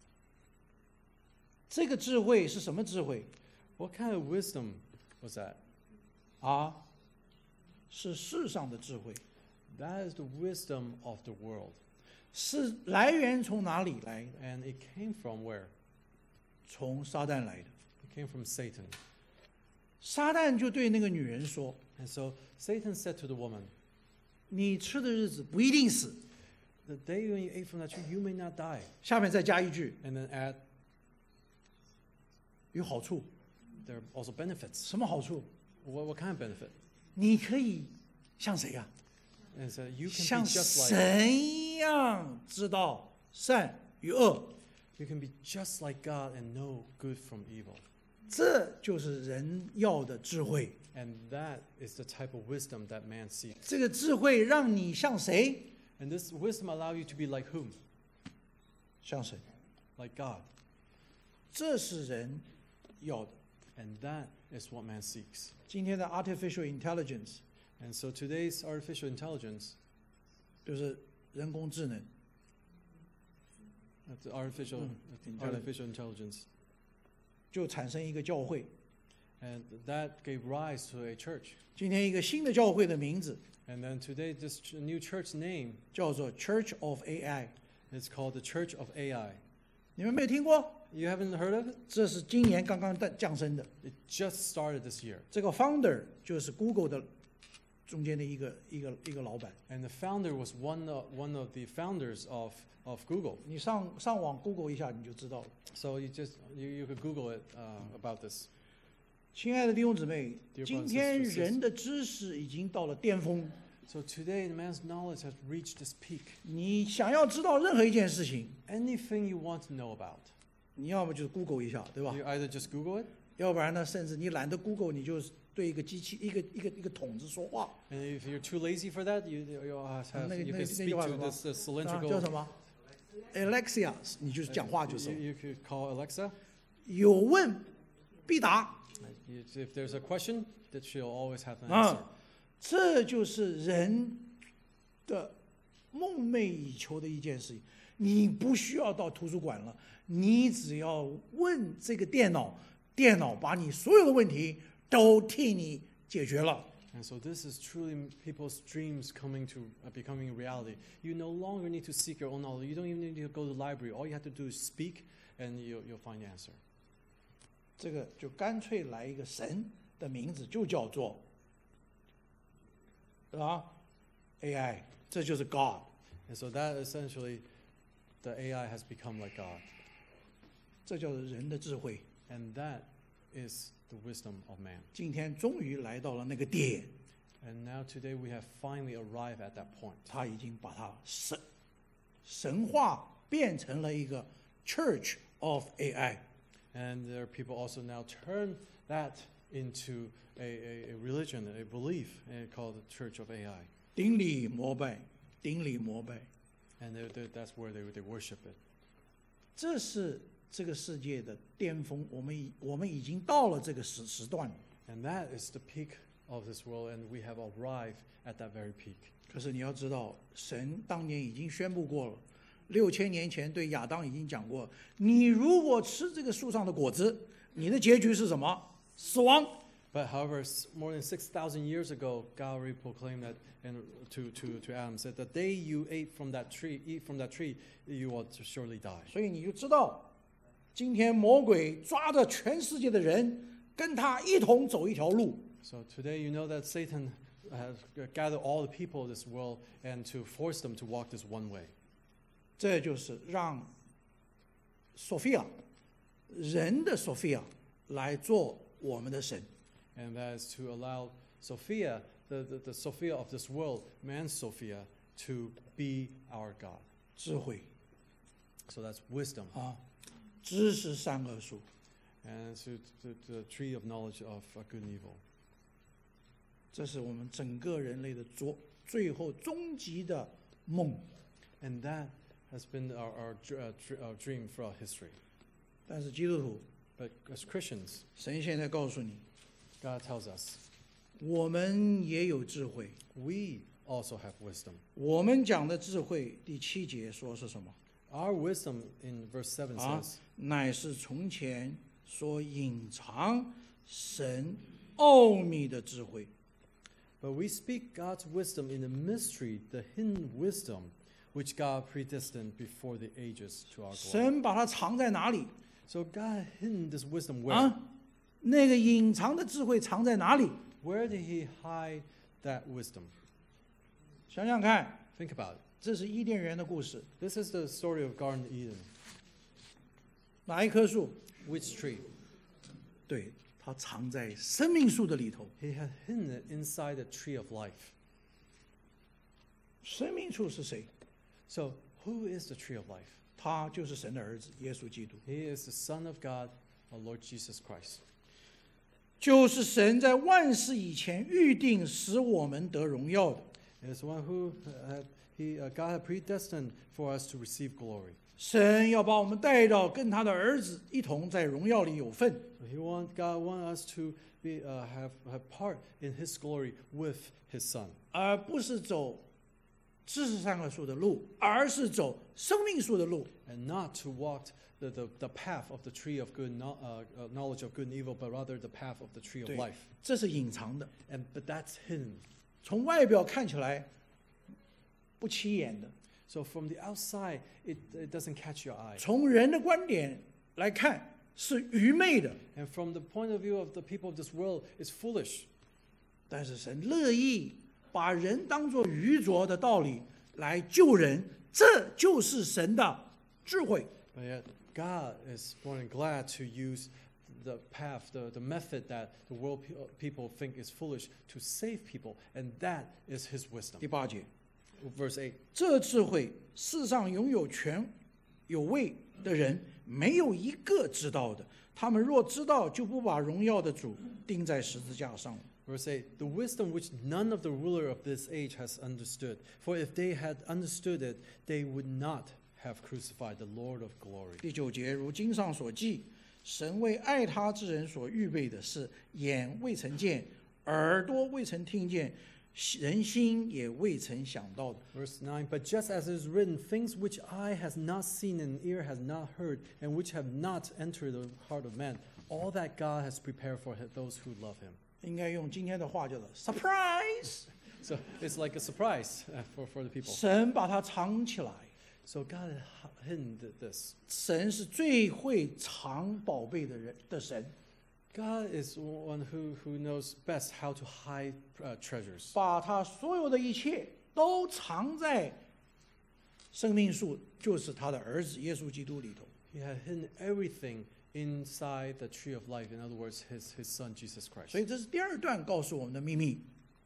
这个智慧是什么智慧 What kind of wisdom was that? 啊？是世上的智慧， That is the wisdom of the world. 是来源从哪里来的？ And it came from where? 从撒旦来的。 It came from Satan. 撒旦就对那个女人说 And so Satan said to the woman,：“ 你吃的日子不一定死。 The day when you ate from that tree, you may not die. ” 下面再加一句 And then add, 有好处， there are also benefits. 什么好处？ What, what kind of benefit? 你可以像谁呀、 And so you can 像 be just like 神一样知道善与恶。 you can be just like God and know good from evil. 这就是人要的智慧。 And that is the type of wisdom that man seeks. 这个智慧让你像谁？ And this wisdom allow you to be like whom? 像神。 Like God. 这是人要的。 And that is what man seeks. 今天的 artificial intelligence And so today's artificial intelligence, 就是人工智能， uh, the artificial, Mm, uh, artificial intelligence, 就产生一个教会。 and that gave rise to a church. 今天一个新的教会的名字 And then today, this ch- new church name 叫做 Church of A I， is called the Church of A I. 你们没有听过？ You haven't heard of it? 这是今年刚刚诞降生的。 It just started this year. 这个 founder 就是 Google 的中间的一个一个一个老板。 And the founder was one of, one of the founders of, of Google. 你上上网 Google 一下你就知道了。 So you just you, you could Google it uh, about this. 亲爱的弟兄姊妹， Dear brothers and 今天 sisters. 人的知识已经到了巅峰。 So today, man's knowledge has reached this peak. 你想要知道任何一件事情， Anything you want to know about, 你要么就是 Google 一下，对吧？ you either just Google it, 要不然呢，甚至你懒得 Google，你就对一个机器、一个一个一个筒子说话， and if you're too lazy for that, you you uh, have, 那个- you 那个- can speak 那句话 to 什么？ this, this 啊， cylindrical. 叫什么 ？Alexa，你就是讲话就 You, 是。 you could call Alexa. 有问必答 You- If there's a question, that she'll always have an answer. 啊，这就是人的梦寐以求的一件事情。你不需要到图书馆了，你只要问这个电脑，电脑把你所有的问题都替你解决了。 And so this is truly people's dreams coming to uh, becoming a reality. You no longer need to seek your own knowledge. You don't even need to go to the library. All you have to do is speak, and you'll, you'll find the answer. 这个就干脆来一个神的名字，就叫做，是吧 ？A I， 这就是 God。 And so that essentially, the A I has become like God. 这叫做人的智慧。 And that is the wisdom of man. 今天终于来到了那个点， And now today we have finally arrived at that point. 他已经把它神神化变成了一个 Church of A I。 And there are people also now turn that into a, a, a religion, a belief, and called the Church of A I. 顶礼膜拜，顶礼膜拜， And they're, they're, that's where they, they worship it. 这是这个世界的巅峰。我们已我们已经到了这个时时段了。 And that is the peak of this world, and we have arrived at that very peak. 可是你要知道，神当年已经宣布过了，六千年前对亚当已经讲过：你如果吃这个树上的果子，你的结局是什么？死亡。 But however, s- more than six thousand years ago, God already proclaimed that and to, to, to Adam, said, the day you ate from that tree, eat from that tree, you will surely die. 所以你就知道，今天魔鬼抓着全世界的人，跟他一同走一条路。 So today you know that Satan has gathered all the people of this world and to force them to walk this one way. 这就是让索菲亚，人的索菲亚来做我们的神。 And that is to allow Sophia, the, the, the Sophia of this world, man's Sophia, to be our God. 智慧 So that's wisdom. 啊，知识善恶树， And to, to, to the tree of knowledge of uh, good and evil. 这是我们整个人类的最最后终极的梦。 And that has been our, our, dr- uh, dr- our dream throughout history. 但是基督徒， But as Christians, 神现在告诉你， God tells us 我们也有智慧。 we also have wisdom. 我们讲的智慧，第七节说是什么？ Our wisdom in verse seven 啊 says,， 乃是从前所隐藏神奥秘的智慧。 But we speak God's wisdom in the mystery, the hidden wisdom, which God predestined before the ages to our glory. 神把它藏在哪里？ So God hidden this wisdom where? 啊，那个隐藏的智慧藏在哪里？ Where did He hide that wisdom? 想想看， Think about it. 这是伊甸园的故事。 This is the story of Garden Eden. 哪一棵树？ Which tree? 对，它藏在生命树的里头。 He had hidden it inside the tree of life. 生命树是谁？ So who is the tree of life? 他就是神的儿子耶稣基督， He is the Son of God, our Lord Jesus Christ. 就是神在万事以前预定使我们得荣耀的。 It is one who uh, he, uh, God had predestined for us to receive glory. 神要把我们带到跟他的儿子一同在荣耀里有份。 So he want God want us to be uh, have have part in His glory with His Son, 而不是走知识善恶树的路，而是走生命树的路。 and not to walk the, the, the path of the tree of good no, uh, uh, knowledge of good and evil, but rather the path of the tree of 对 life. 这是隐藏的， And but that's hidden. 从外表看起来不起眼的， So from the outside, it, it doesn't catch your eye. 从人的观点来看是愚昧的。 And from the point of view of the people of this world, it's foolish. 但是神乐意把人当作愚拙的道理来救人，这就是神的智慧。 But yet, God is more than glad to use the path, the, the method that the world pe- people think is foolish to save people, and that is His wisdom. 第八节， Verse eight. 这智慧世上拥有权有位的人没有一个知道的，他们若知道，就不把荣耀的主钉在十字架上了。 Verse eight, the wisdom which none of the ruler of this age has understood. For if they had understood it, they would not have crucified the Lord of glory. 第九节，如经上所记，神为爱他之人所预备的是眼未曾见，耳朵未曾听见，人心也未曾想到的。 Verse nine, but just as it is written, things which eye has not seen and ear has not heard, and which have not entered the heart of man, all that God has prepared for those who love Him. 应该用今天的话叫做 surprise。 So it's like a surprise uh, for, for the people. 神把它藏起来， So God had h- hidden th- this. 神是最会藏宝贝的人的神， God is one who, who knows best how to hide uh, treasures. 把他所有的一切都藏在生命树，就是他的儿子耶稣基督里头。 He had hidden everything inside the tree of life. In other words, his, his son, Jesus 所 Christ. 以这是第二段告诉我们的秘密。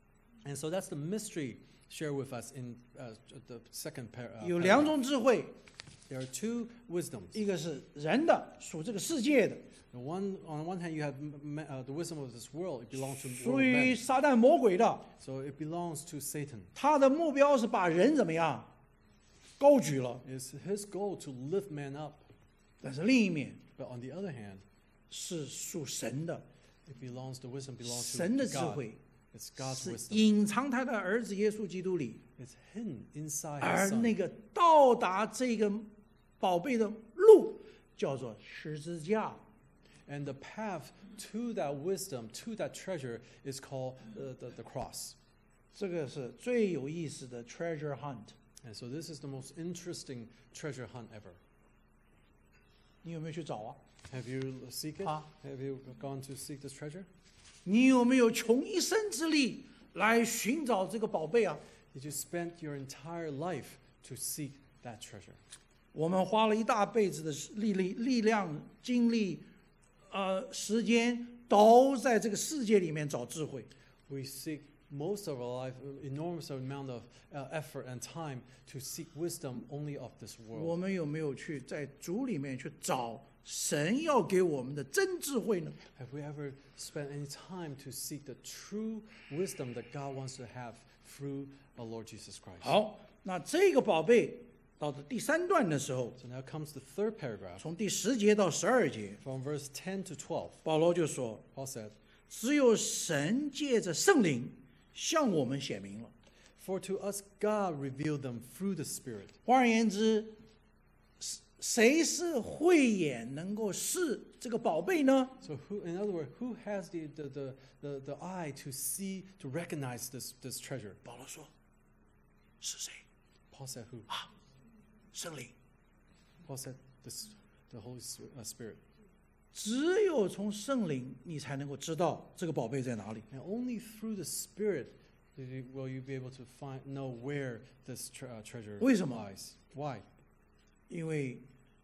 And so that's the mystery shared with us in uh, the second par- uh, 有两 paragraph. 种智慧， There are two wisdoms. 一个是人的，属这个世界的， The one, on one hand, you have m- ma- uh, the wisdom of this world. It belongs to 属 world 于 men. 撒旦魔鬼的。 So it belongs to Satan. 他的目标是把人怎么样高举了， It's his goal to lift man up. 但是另一面 But on the other hand, 是属神的， it belongs, the wisdom belongs 神 to 的智 God. 慧 It's God's 是 wisdom. 隐藏他的儿子耶稣基督里， It's hidden inside 而 his 那 son. 个到达这个宝贝的路叫做十字架。 And the path to that wisdom, to that treasure, is called uh, the, the cross. 这个是最有意思的 treasure hunt。 And so this is the most interesting treasure hunt ever. 你有没有去找啊？ Have you seek it? Huh? Have you gone to seek this treasure? 你有没有穷一生之力来寻找这个宝贝啊？ Did you spend your entire life to seek that treasure? 我们花了一大辈子的力力、力量、精力，呃，时间都在这个世界里面找智慧。 We seek most of our life, uh, enormous amount of uh, effort and time to seek wisdom only of this 我 world. 们有没有去在主里面去找神要给我们的真智慧呢？ Have we ever spent any time to seek the true wisdom that God wants to have through our Lord Jesus Christ? 好，那这个宝贝到了第三段的时候， So now comes the third paragraph. 从第十节到十二节， From verse ten to twelve, 保罗就说： Paul said, 只有神借着圣灵向我们显明了。 For to us God revealed them through the Spirit. 换而言之，谁是慧眼能够视这个宝贝呢？ So who, in other words, who has the, the, the, the, the eye to see, to recognize this, this treasure? 保罗说：“是谁？ Paul said who? 圣灵。 Paul said this, the Holy S- uh, Spirit. 只有从圣灵，你才能够知道这个宝贝在哪里。 And only through the Spirit will you, will you be able to find, know where this tre- uh, treasure 为什么？ lies. Why? 因为，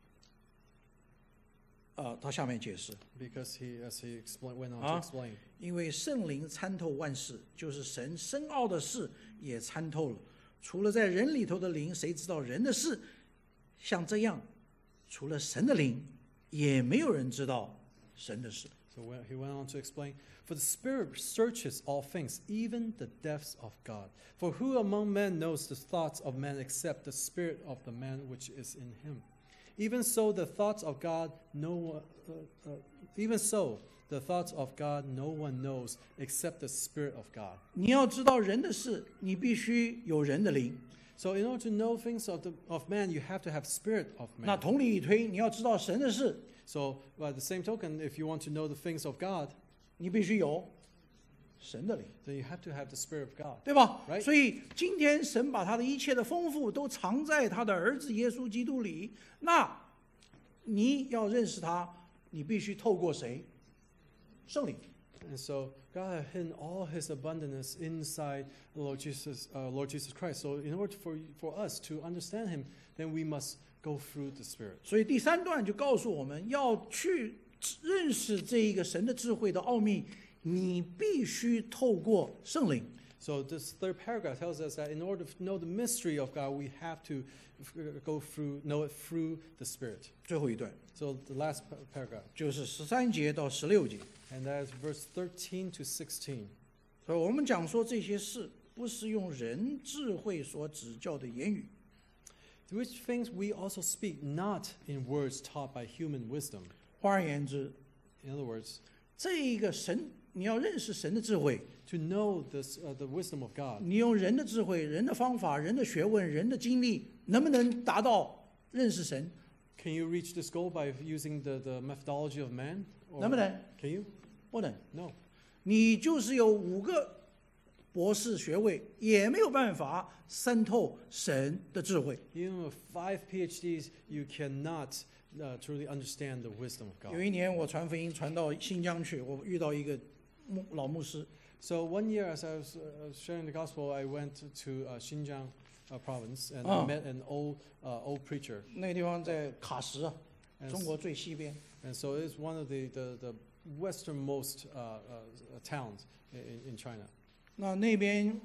呃，他下面解释， Because he, as he explain, went on Ah. to explain, 因为圣灵参透万事，就是神深奥的事也参透了。除了在人里头的灵，谁知道人的事？像这样，除了神的灵，也没有人知道神的事。 so when, he went on to explain, For the Spirit searches all things, even the depths of God. For who among men knows the thoughts of man except the spirit of the man which is in him? Even so, the thoughts of God, no one, uh, uh, even so, the thoughts of God no one knows except the Spirit of God. 你要知道人的事，你必须有人的灵。 So, in order to know things of the of man, you have to have spirit of 那 man. 同理以推，你要知道神的事， So, by the same token, if you want to know the things of God, 你必须有神的灵， then you have to have the Spirit of God. 对吧？ Right. 所以今天神把他的一切的丰富都藏在他的儿子耶稣基督里。那你要认识他，你必须透过谁？圣灵。 And so God had hidden all His abundance inside Lord Jesus, uh, Lord Jesus Christ. So in order for for us to understand Him, then we must go through the Spirit. 所以第三段就告诉我们要去认识这一个神的智慧的奥秘，你必须透过圣灵。 So this third paragraph tells us that in order to know the mystery of God, we have to f- go through, know it through the Spirit. 最后一段 So the last pa- paragraph, 就是十三节到十六节。 and that is verse thirteen to sixteen. 所以我们讲说这些事，不是用人智慧所指教的言语， Which things we also speak not in words taught by human wisdom. 换而言之， In other words, 这一个神，你要认识神的智慧， to know this, uh, the wisdom of God. 你用人的智慧、人的方法、人的学问、人的经历，能不能达到认识神？ Can you reach this goal by using the, the methodology of man? Or 能不能？ Can you? 不能。 No. 你就是有五个博士学位，也没有办法渗透神的智慧。 Even with five PhDs, you cannot uh, truly understand the wisdom of 有 God. 一年我传福音传到新疆去，我遇到一个牧老牧师， So one year, as I was uh, sharing the gospel, I went to uh, Xinjiang uh, province and Oh. I met an old uh, old preacher. 那个地方在喀什啊， And, 中国最西边。 and so it's one of the, the, the westernmost uh, uh, towns in, in China. 那那边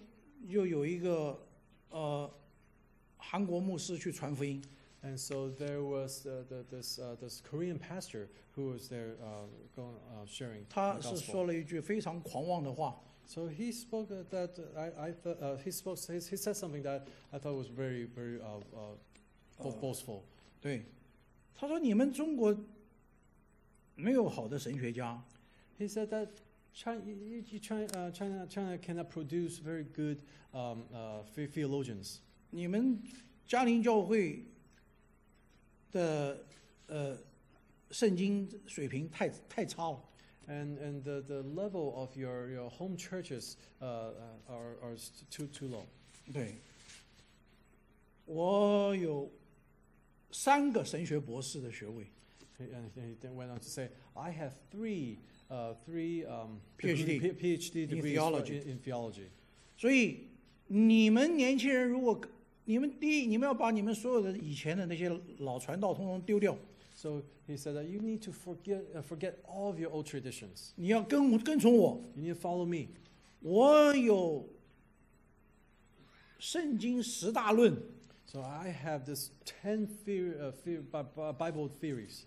就有一个呃韩国牧师去传福音， And so there was uh, the, this uh, this Korean pastor who was there uh, going uh, sharing 他 the 是说 gospel. 了一句非常狂妄的话。 So he spoke uh, that I I thought uh, he spoke he, he said something that I thought was very very uh, uh, bo- Uh, boastful. 对，他说你们中国没有好的神学家， He said that China, China, uh, China, China cannot produce very good um, uh, the- theologians. 你们嘉陵教会的呃圣经水平太太差了。 And and the, the level of your, your home churches uh, uh, are, are too too low. 对，我有三个神学博士的学位， He- And he then went on to say, I have three uh, three um, PhD P- PhD in degrees for- theology. in, in theology. 所以你们年轻人如果你们第一，你们要把你们所有的以前的那些老传道通通丢掉， So he said that you need to forget uh, forget all of your old traditions. 你要跟跟从我。 You need to follow me. 我有圣经十大论， So I have this ten theory, uh, theory, Bi- Bi- Bible theories.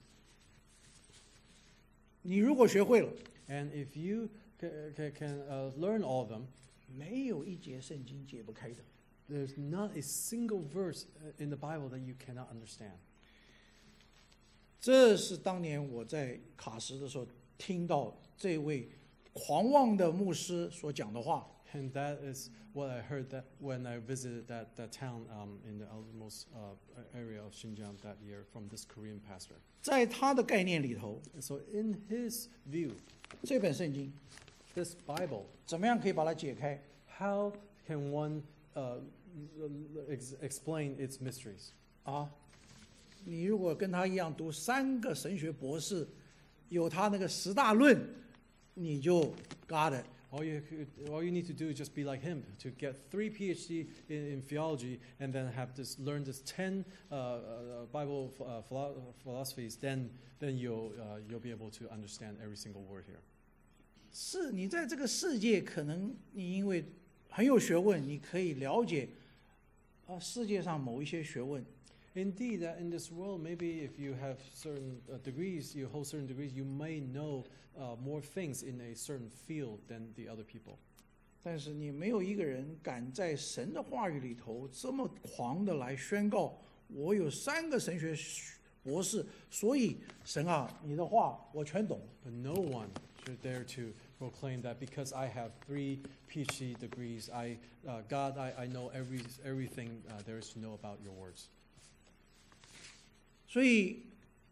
你如果学会了， And if you can, can, can uh, learn all of them, 没有一节圣经解不开的。 there's not a single verse uh, in the Bible that you cannot understand. 这是当年我在卡什的时候听到这位狂妄的牧师所讲的话。 And that is what I heard that when I visited that, that town um, in the outermost uh, area of Xinjiang that year from this Korean pastor. 在他的概念里头， And so in his view, 这本圣经 this Bible, 怎么样可以把它解开？ how can one uh, ex- explain its mysteries? 啊，你如果跟他一样读三个神学博士，有他那个十大论，你就 got it。 All you, could- all you need to do is just be like him to get three PhD in, in theology and then have this learn this ten uh, uh, Bible uh, philo- philosophies. Then, then you'll uh, you'll be able to understand every single word here. 是你在这个世界，可能你因为很有学问，你可以了解啊世界上某一些学问。 Indeed, that in this world, maybe if you have certain uh, degrees, you hold certain degrees, you may know uh, more things in a certain field than the other people. 但是你没有一个人敢在神的话语里头这么狂的来宣告，我有三个神学博士，所以神啊，你的话我全懂。 But no one should dare to proclaim that because I have three PhD degrees, I, uh, God, I, I know every, everything uh, there is to know about your words. 所以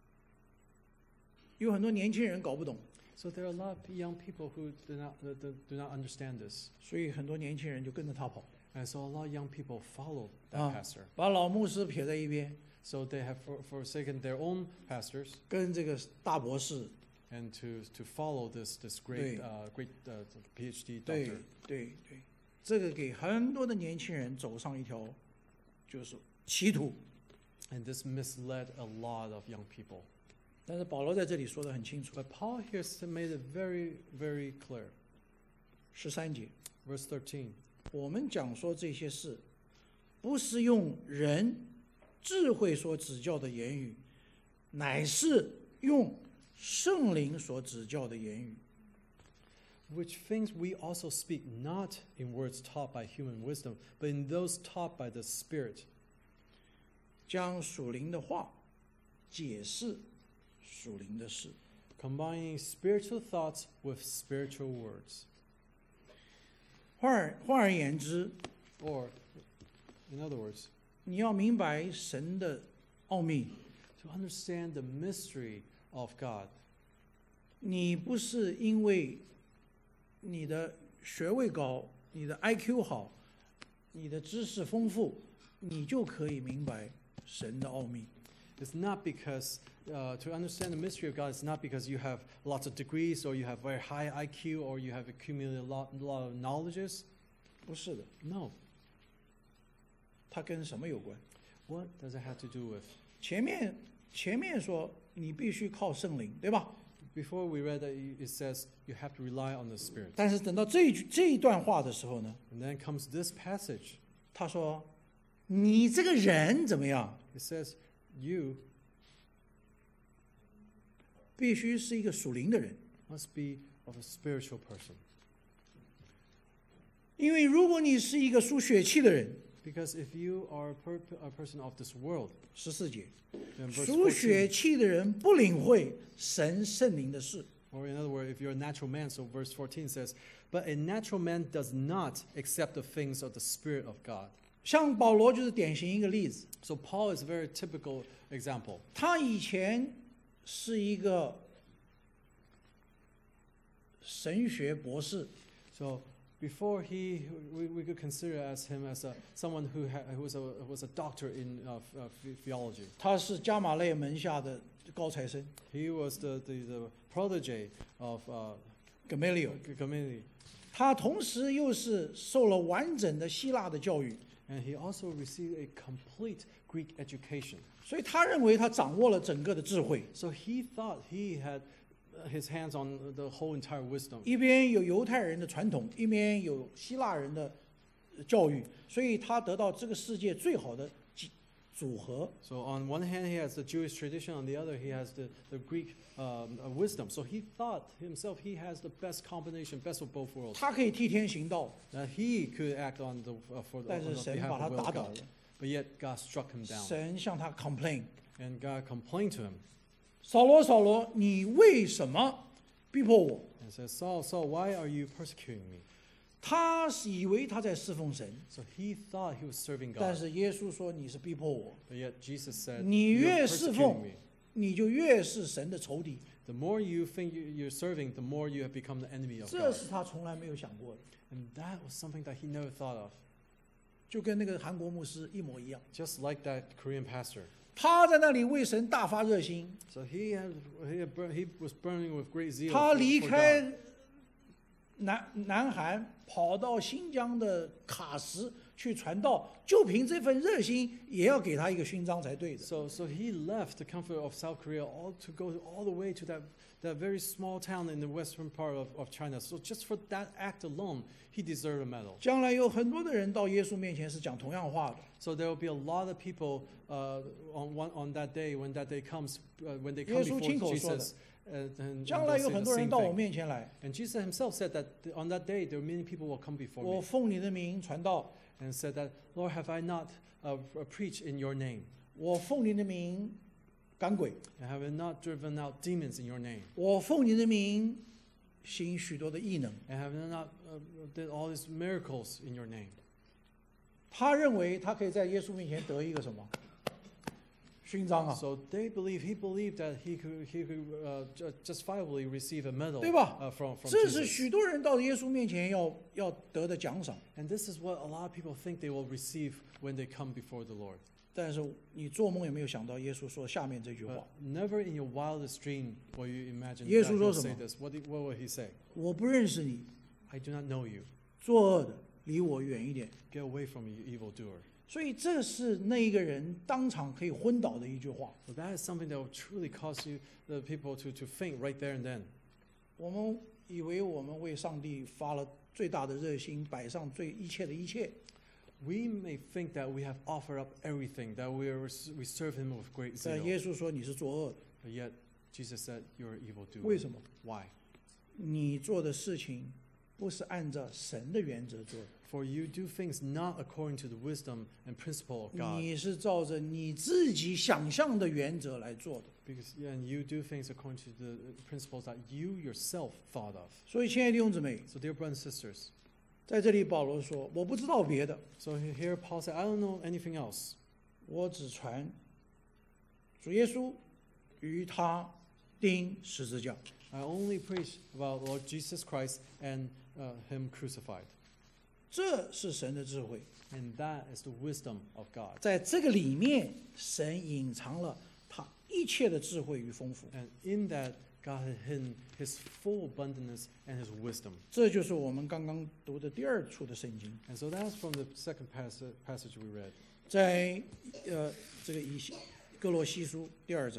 有很多年轻人搞不懂， So there are a lot of young people who do not, do, do- do not understand this. 所以很多年轻人就跟着他跑， And so a lot of young people follow that 啊 pastor. 把老牧师撇在一边， So they have for, forsaken their own pastors 跟这个大博士， and to, to follow this, this great, 对。 uh, great uh, PhD 对 doctor. 对对，这个给很多的年轻人走上一条就是歧途。 And this misled a lot of young people. 但是保罗在这里说的很清楚， But Paul here s- made it very, very clear. 十三节， Verse thirteen. 我们讲说这些事，不是用人智慧所指教的言语，乃是用圣灵所指教的言语。 Which things we also speak not in words taught by human wisdom, but in those taught by the Spirit, 将属灵的话解释属灵的事。 combining spiritual thoughts with spiritual words. 换而换而言之， Or, in other words, 你要明白神的奥秘， to understand the mystery of God. 你不是因为你的学位高、你的 I Q 好、你的知识丰富，你就可以明白神的奥秘。 It's not because, uh, to understand the mystery of God, it's not because you have lots of degrees or you have very high I Q or you have accumulated a lot, a lot of knowledges. 不是的， No. 它跟什么有关？ What does it have to do with? 前面前面说你必须靠圣灵，对吧？ Before we read that it says you have to rely on the Spirit. 但是等到这一句这一段话的时候呢， And then comes this passage. 他说：“你这个人怎么样？ It says you 必须是一个属灵的人， must be of a spiritual person. 因为如果你是一个属血气的人， Because if you are a, per- a person of this world, 十四节， then verse 属血 fourteen, 气的人不领会神圣灵的事。 or in other words, if you're a natural man, so verse fourteen says, but a natural man does not accept the things of the Spirit of God. 像保罗就是典型一个例子， So Paul is a very typical example. 他以前是一个神学博士， So before he, we, we could consider as him as a, someone who, ha, who was, a, was a doctor in uh, uh, theology. 他是加马列门下的高材生 He was the, the, the protege of uh, Gamaliel， Gamaliel, 他同时又是受了完整的希腊的教育， and he also received a complete Greek education. 所以他认为他掌握了整个的智慧。 So he thought he had his hands on the whole entire wisdom. 一边有犹太人的传统，一边有希腊人的教育，所以他得到这个世界最好的几组合。 So on one hand, he has the Jewish tradition. On the other, he has the, the Greek um, uh, wisdom. So he thought himself he has the best combination, best of both worlds. 他可以替天行道， That he could act on the uh, for the, 但 on 是 the 神 behalf 把他 of the will 打 of 倒 God. 了， But yet God struck him down, 神向他 complain： and God complained to him 扫罗，扫罗，你为什么逼迫我？ and said, "Saul, Saul, why are you persecuting me?" 他以为他在侍奉神， So he thought he was serving 但 God, 是耶稣说你是逼迫我， but yet Jesus said, 你 "You're 越侍 persecuting 奉 me." 你就越是神的仇敌。 The more you think you- you're serving, the more you have become the enemy of 这 God. 是他从来没有想过的， And that was something that he never thought of. 就跟那个韩国牧师一模一样。 Just like that Korean pastor. 他在那里为神大发热心， So he had, he, had bur- he was burning with great zeal 他 for, 离 for God. 开南南韩，跑到新疆的喀什去传道，就凭这份热心，也要给他一个勋章才对的。 So, so he left the comfort of South Korea all to go all the way to that, that very small town in the western part of, of China. So just for that act alone, he deserved a medal. 将来有很多的人到耶稣面前是讲同样话的， So there will be a lot of people uh, on, one, on that day, when that day comes, uh, when they come 耶稣亲口 before 说的。 Jesus. And, and, 将 and 来 they'll 有 say 很 the 多人 same 到我 thing. 面前来， And Jesus himself said that on that day, there are many people will come before 我 me. 奉你的名传道， And said that, Lord, have I not uh, preached in your name? 我奉你的名赶鬼， And have I not driven out demons in your name? 我奉你的名行许多的异能。 And have I not uh, did all these miracles in your name? 他认为他可以在耶稣面前得一个什么勋章啊？ So they believe, he believed that he could, he could uh, ju- justifiably receive a medal 对吧？ uh, from, from 这是 Jesus. 许多人到耶稣面前要要得的奖赏。 And this is what a lot of people think they will receive when they come before the Lord. 但是你做梦也没有想到，耶稣说下面这句 But 话： never in your wildest dream will you imagine 耶 that 稣 he'll 说什 say 么？ this. What, did- what will he say? 我不认识你， I do not know you. 作恶的，离我远一点。 Get away from me, you evildoer. 所以这是那一个人当场可以昏倒的一句话。 So that is something that will truly cause you, the people to, to faint right there and then. 我们以为我们为上帝发了最大的热心，摆上最一切的一切， We may think that we have offered up everything, that we, are, we serve him with great 但 zeal. 耶稣说你是作恶的。 But yet, Jesus said, you're an evildoer. 为什么？ Why? 你做的事情不是按照神的原则做的， For you do things not according to the wisdom and principle of God. 你是照着你自己想象的原则来做的。 Because and you do things according to the principles that you yourself thought of. 所以，亲爱的弟兄姊妹， So, dear brothers and sisters, 在这里保罗说：“我不知道别的， so here Paul said, I don't know anything else. 我只传主耶稣与他钉十字架。 I only preach about Lord Jesus Christ and uh, Him crucified. ” 这是神的智慧， And that is the wisdom of God. 在这个里面，神隐藏了他一切的智慧与丰富。 And in that, God had hidden His full abundance and His wisdom. 这就是我们刚刚读的第二处的圣经， And so that's from the second passage, passage we read. 在呃这个以西哥罗西书第二章，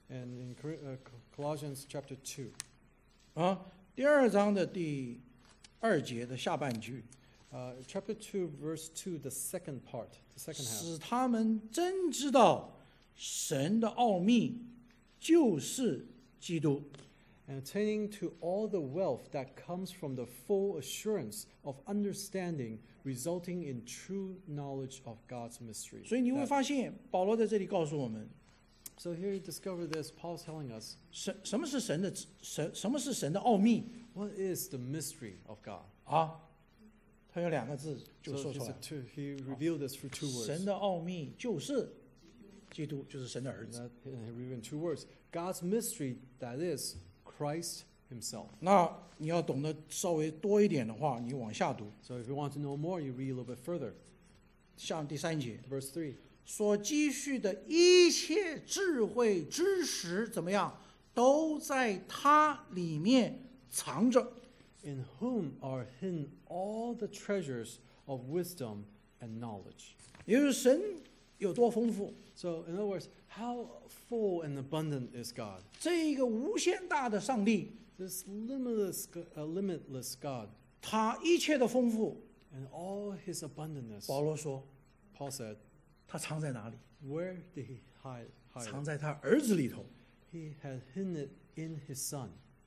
And in Cor- uh, Colossians chapter two, 啊，第二章的第二节的下半句， uh, chapter two, verse two, the second part, the second half. 使他们真知道神的奥秘就是基督。 And attaining to all the wealth that comes from the full assurance of understanding, resulting in true knowledge of God's mystery. 所以你会 That- 发现，保罗在这里告诉我们， so here you discover this. Paul's telling us 神什么是神的神，什么是神的奥秘 what is the mystery of God. 啊？他有两个字 So 就说 he, 出来 said two, he revealed this through two 神 words. 的奥秘就是基督，就是神的儿子。 That, and he revealed in two words. God's mystery, that is Christ himself. 那你要懂得稍微多一点的话，你往下读， So if you want to know more, you read a little bit further. 像第三节， Verse three. 所积蓄的一切智慧知识怎么样，都在他里面藏着。 In whom are hidden all the treasures of wisdom and knowledge. 也就是神有多丰富， So, in other words, how full and abundant is God? 这一个无限大的上帝， This limitless, uh, limitless God 他一切的丰富， and all his abundantness. 保罗说， Paul said, 他藏在哪里？ where did he hide, hide 藏 it? 在他儿子里头。 He had hidden it in his son.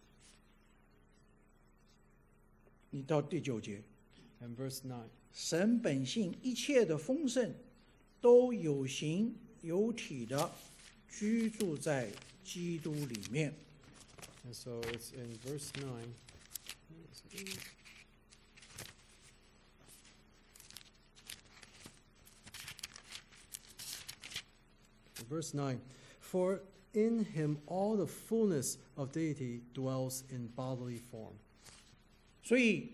你到第九节， And verse nine. 神本性一切的丰盛，都有形有体的居住在基督里面。 And so it's in verse nine. Verse nine. For in him all the fullness of deity dwells in bodily form. 所以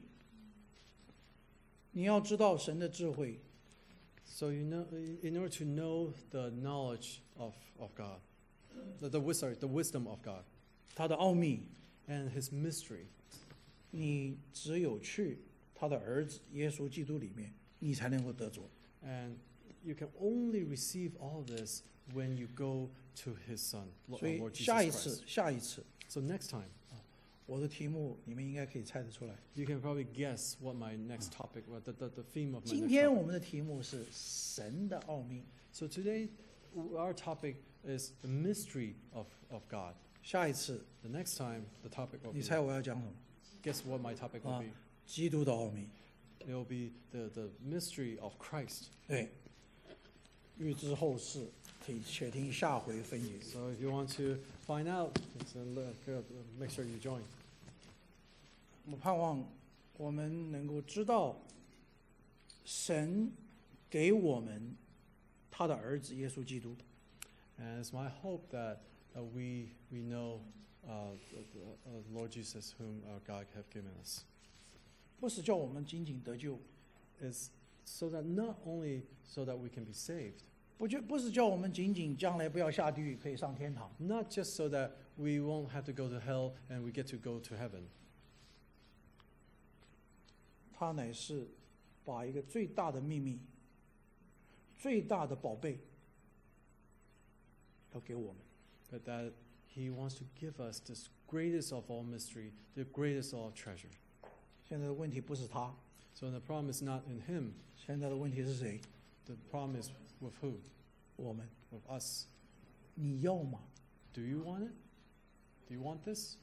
你要知道神的智慧， So you know, in order to know the knowledge of, of God, the, the, wis- sorry, the wisdom of God 他的奥秘， and his mystery, 你只有去他的儿子耶稣基督里面，你才能够得着。 and you can only receive all this when you go to his son, Lo- 所 uh, 以 Lord Jesus 下一次 Christ. 下一次， So next time, 我的题目你们应该可以猜得出来。 you can probably guess what my next topic, what the, the, the theme of my 今 next 天 topic. 我们的题目是神的奥秘， So today, w- our topic is the mystery of, of God. 下一次 The next time, the topic will 你 be, 猜我要讲什么？ guess what my topic will 啊 be? 基督的奥秘。 It will be the, the mystery of Christ. 对，预知后事，可以且听下回分解。 So if you want to find out, it's a li- good, uh, make sure you join. 我盼望我们能够知道，神给我们他的儿子耶稣基督， And it's my hope that uh, we, we know uh, the, the, uh, Lord Jesus, whom uh, God have given us, 不是叫我们仅仅得救， is so that not only so that we can be saved, 不就不是叫我们仅仅将来不要下地狱，可以上天堂。 not just so that we won't have to go to hell and we get to go to heaven. 他乃是把一个最大的秘密、最大的宝贝，要给我们。 But that He wants to give us this greatest of all mystery, the greatest of all treasure. 现在的问题不是他， So the problem is not in Him. 现在的问题是谁？ The problem is with who? 我们。 With us. 你要吗？ Do you want it? Do you want this?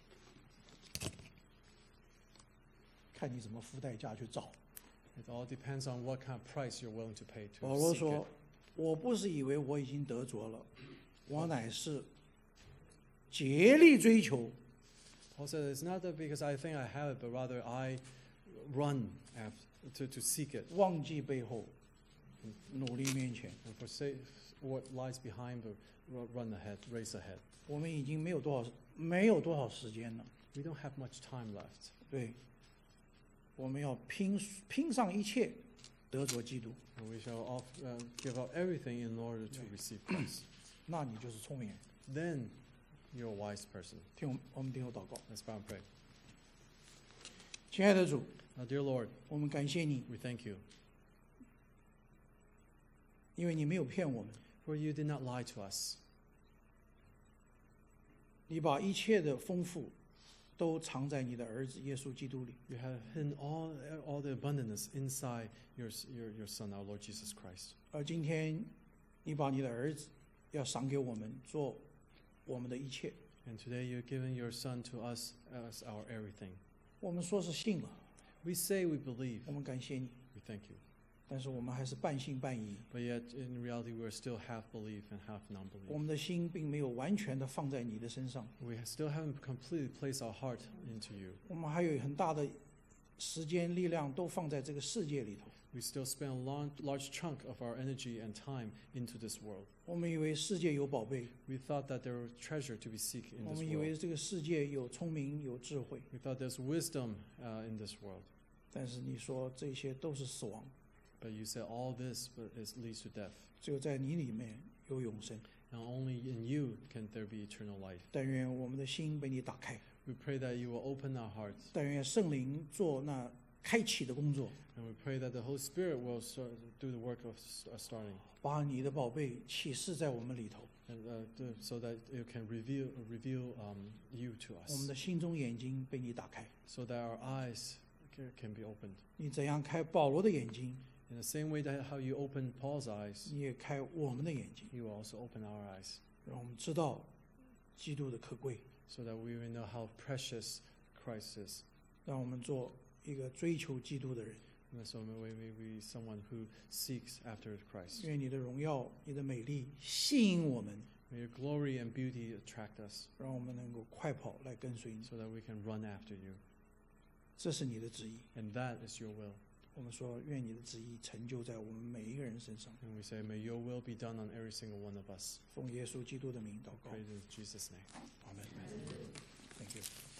看你怎么付代价去找。 It all depends on what kind of price you're willing to pay to 保罗 seek 说 it.：“ 我不是以为我已经得着了，我乃是竭力追求， Paul said, it's not that because I think I have it, but rather I run after, to, to seek it 忘记背后，努力面前。 and forsake what lies behind, but ru- run ahead, race ahead. 我们已经没有多少没有多少时间了， We don't have much time left. 对，我们要拼拼上一切，得着基督， And we shall off, uh, give up everything in order to receive Christ. 那你就是聪明人。 Then you're a wise person. 听我们我们听我祷告， Let's bow and pray. 亲爱的主， Now, dear Lord, 我们感谢你， we thank you, 因为你没有骗我们， for you did not lie to us. 你把一切的丰富都藏在你的儿子耶稣基督里。 You have hidden all, all the abundance inside your, your, your Son, our Lord Jesus Christ. 而今天，你把你的儿子要赏给我们，做我们的一切。 And today you're giving your Son to us as our everything. 我们说是信了， We say we believe. 我们感谢你， We thank you. 但是我们还是半信半疑， But yet, in reality, we're still half belief and half 我 non-belief. 们的心并没有完全的放在你的身上， We still haven't completely placed our heart into you. 我们还有很大的时间力量都放在这个世界里头。 We still spend a long, large chunk of our energy and time into this world. 我们以为世界有宝贝， We thought that there was treasure to be seek in 我 this 们以 world. 为这个世界有聪明有智慧， We thought there's wisdom uh, in this world. 但是你说这些都是死亡， But you said all this but is, leads to death. 只有在你里面有永生。 And only in you can there be eternal life. 但愿我们的心被你打开， We pray that you will open our hearts. 但愿圣灵做那开启的工作， And we pray that the Holy Spirit will start, do the work of uh, starting. 把你的宝贝启示在我们里头， And, uh, do- so that it can reveal, reveal um, you to 我们 us. 的心中眼睛被你打开。 So that our eyes ca- can be opened. 你怎样开保罗的眼睛， In the same way that how you open Paul's eyes, 你也开我们的眼睛， you will also open our eyes. 让我们知道基督的可贵， So that we will know how precious Christ is. 让我们做一个追求基督的人。 And so may we be someone who seeks after Christ. 愿你的荣耀、你的美丽吸引我们， May your glory and beauty attract us 让我们能够快跑来跟随你。 so that we can run after you. 这是你的旨意。 And that is your will. 我们说，愿你的旨意成就在我们每一个人身上。 And we say, may your will be done on every single one of us. 奉耶稣基督的名祷告 Praise in Jesus' name. 阿门。Thank you.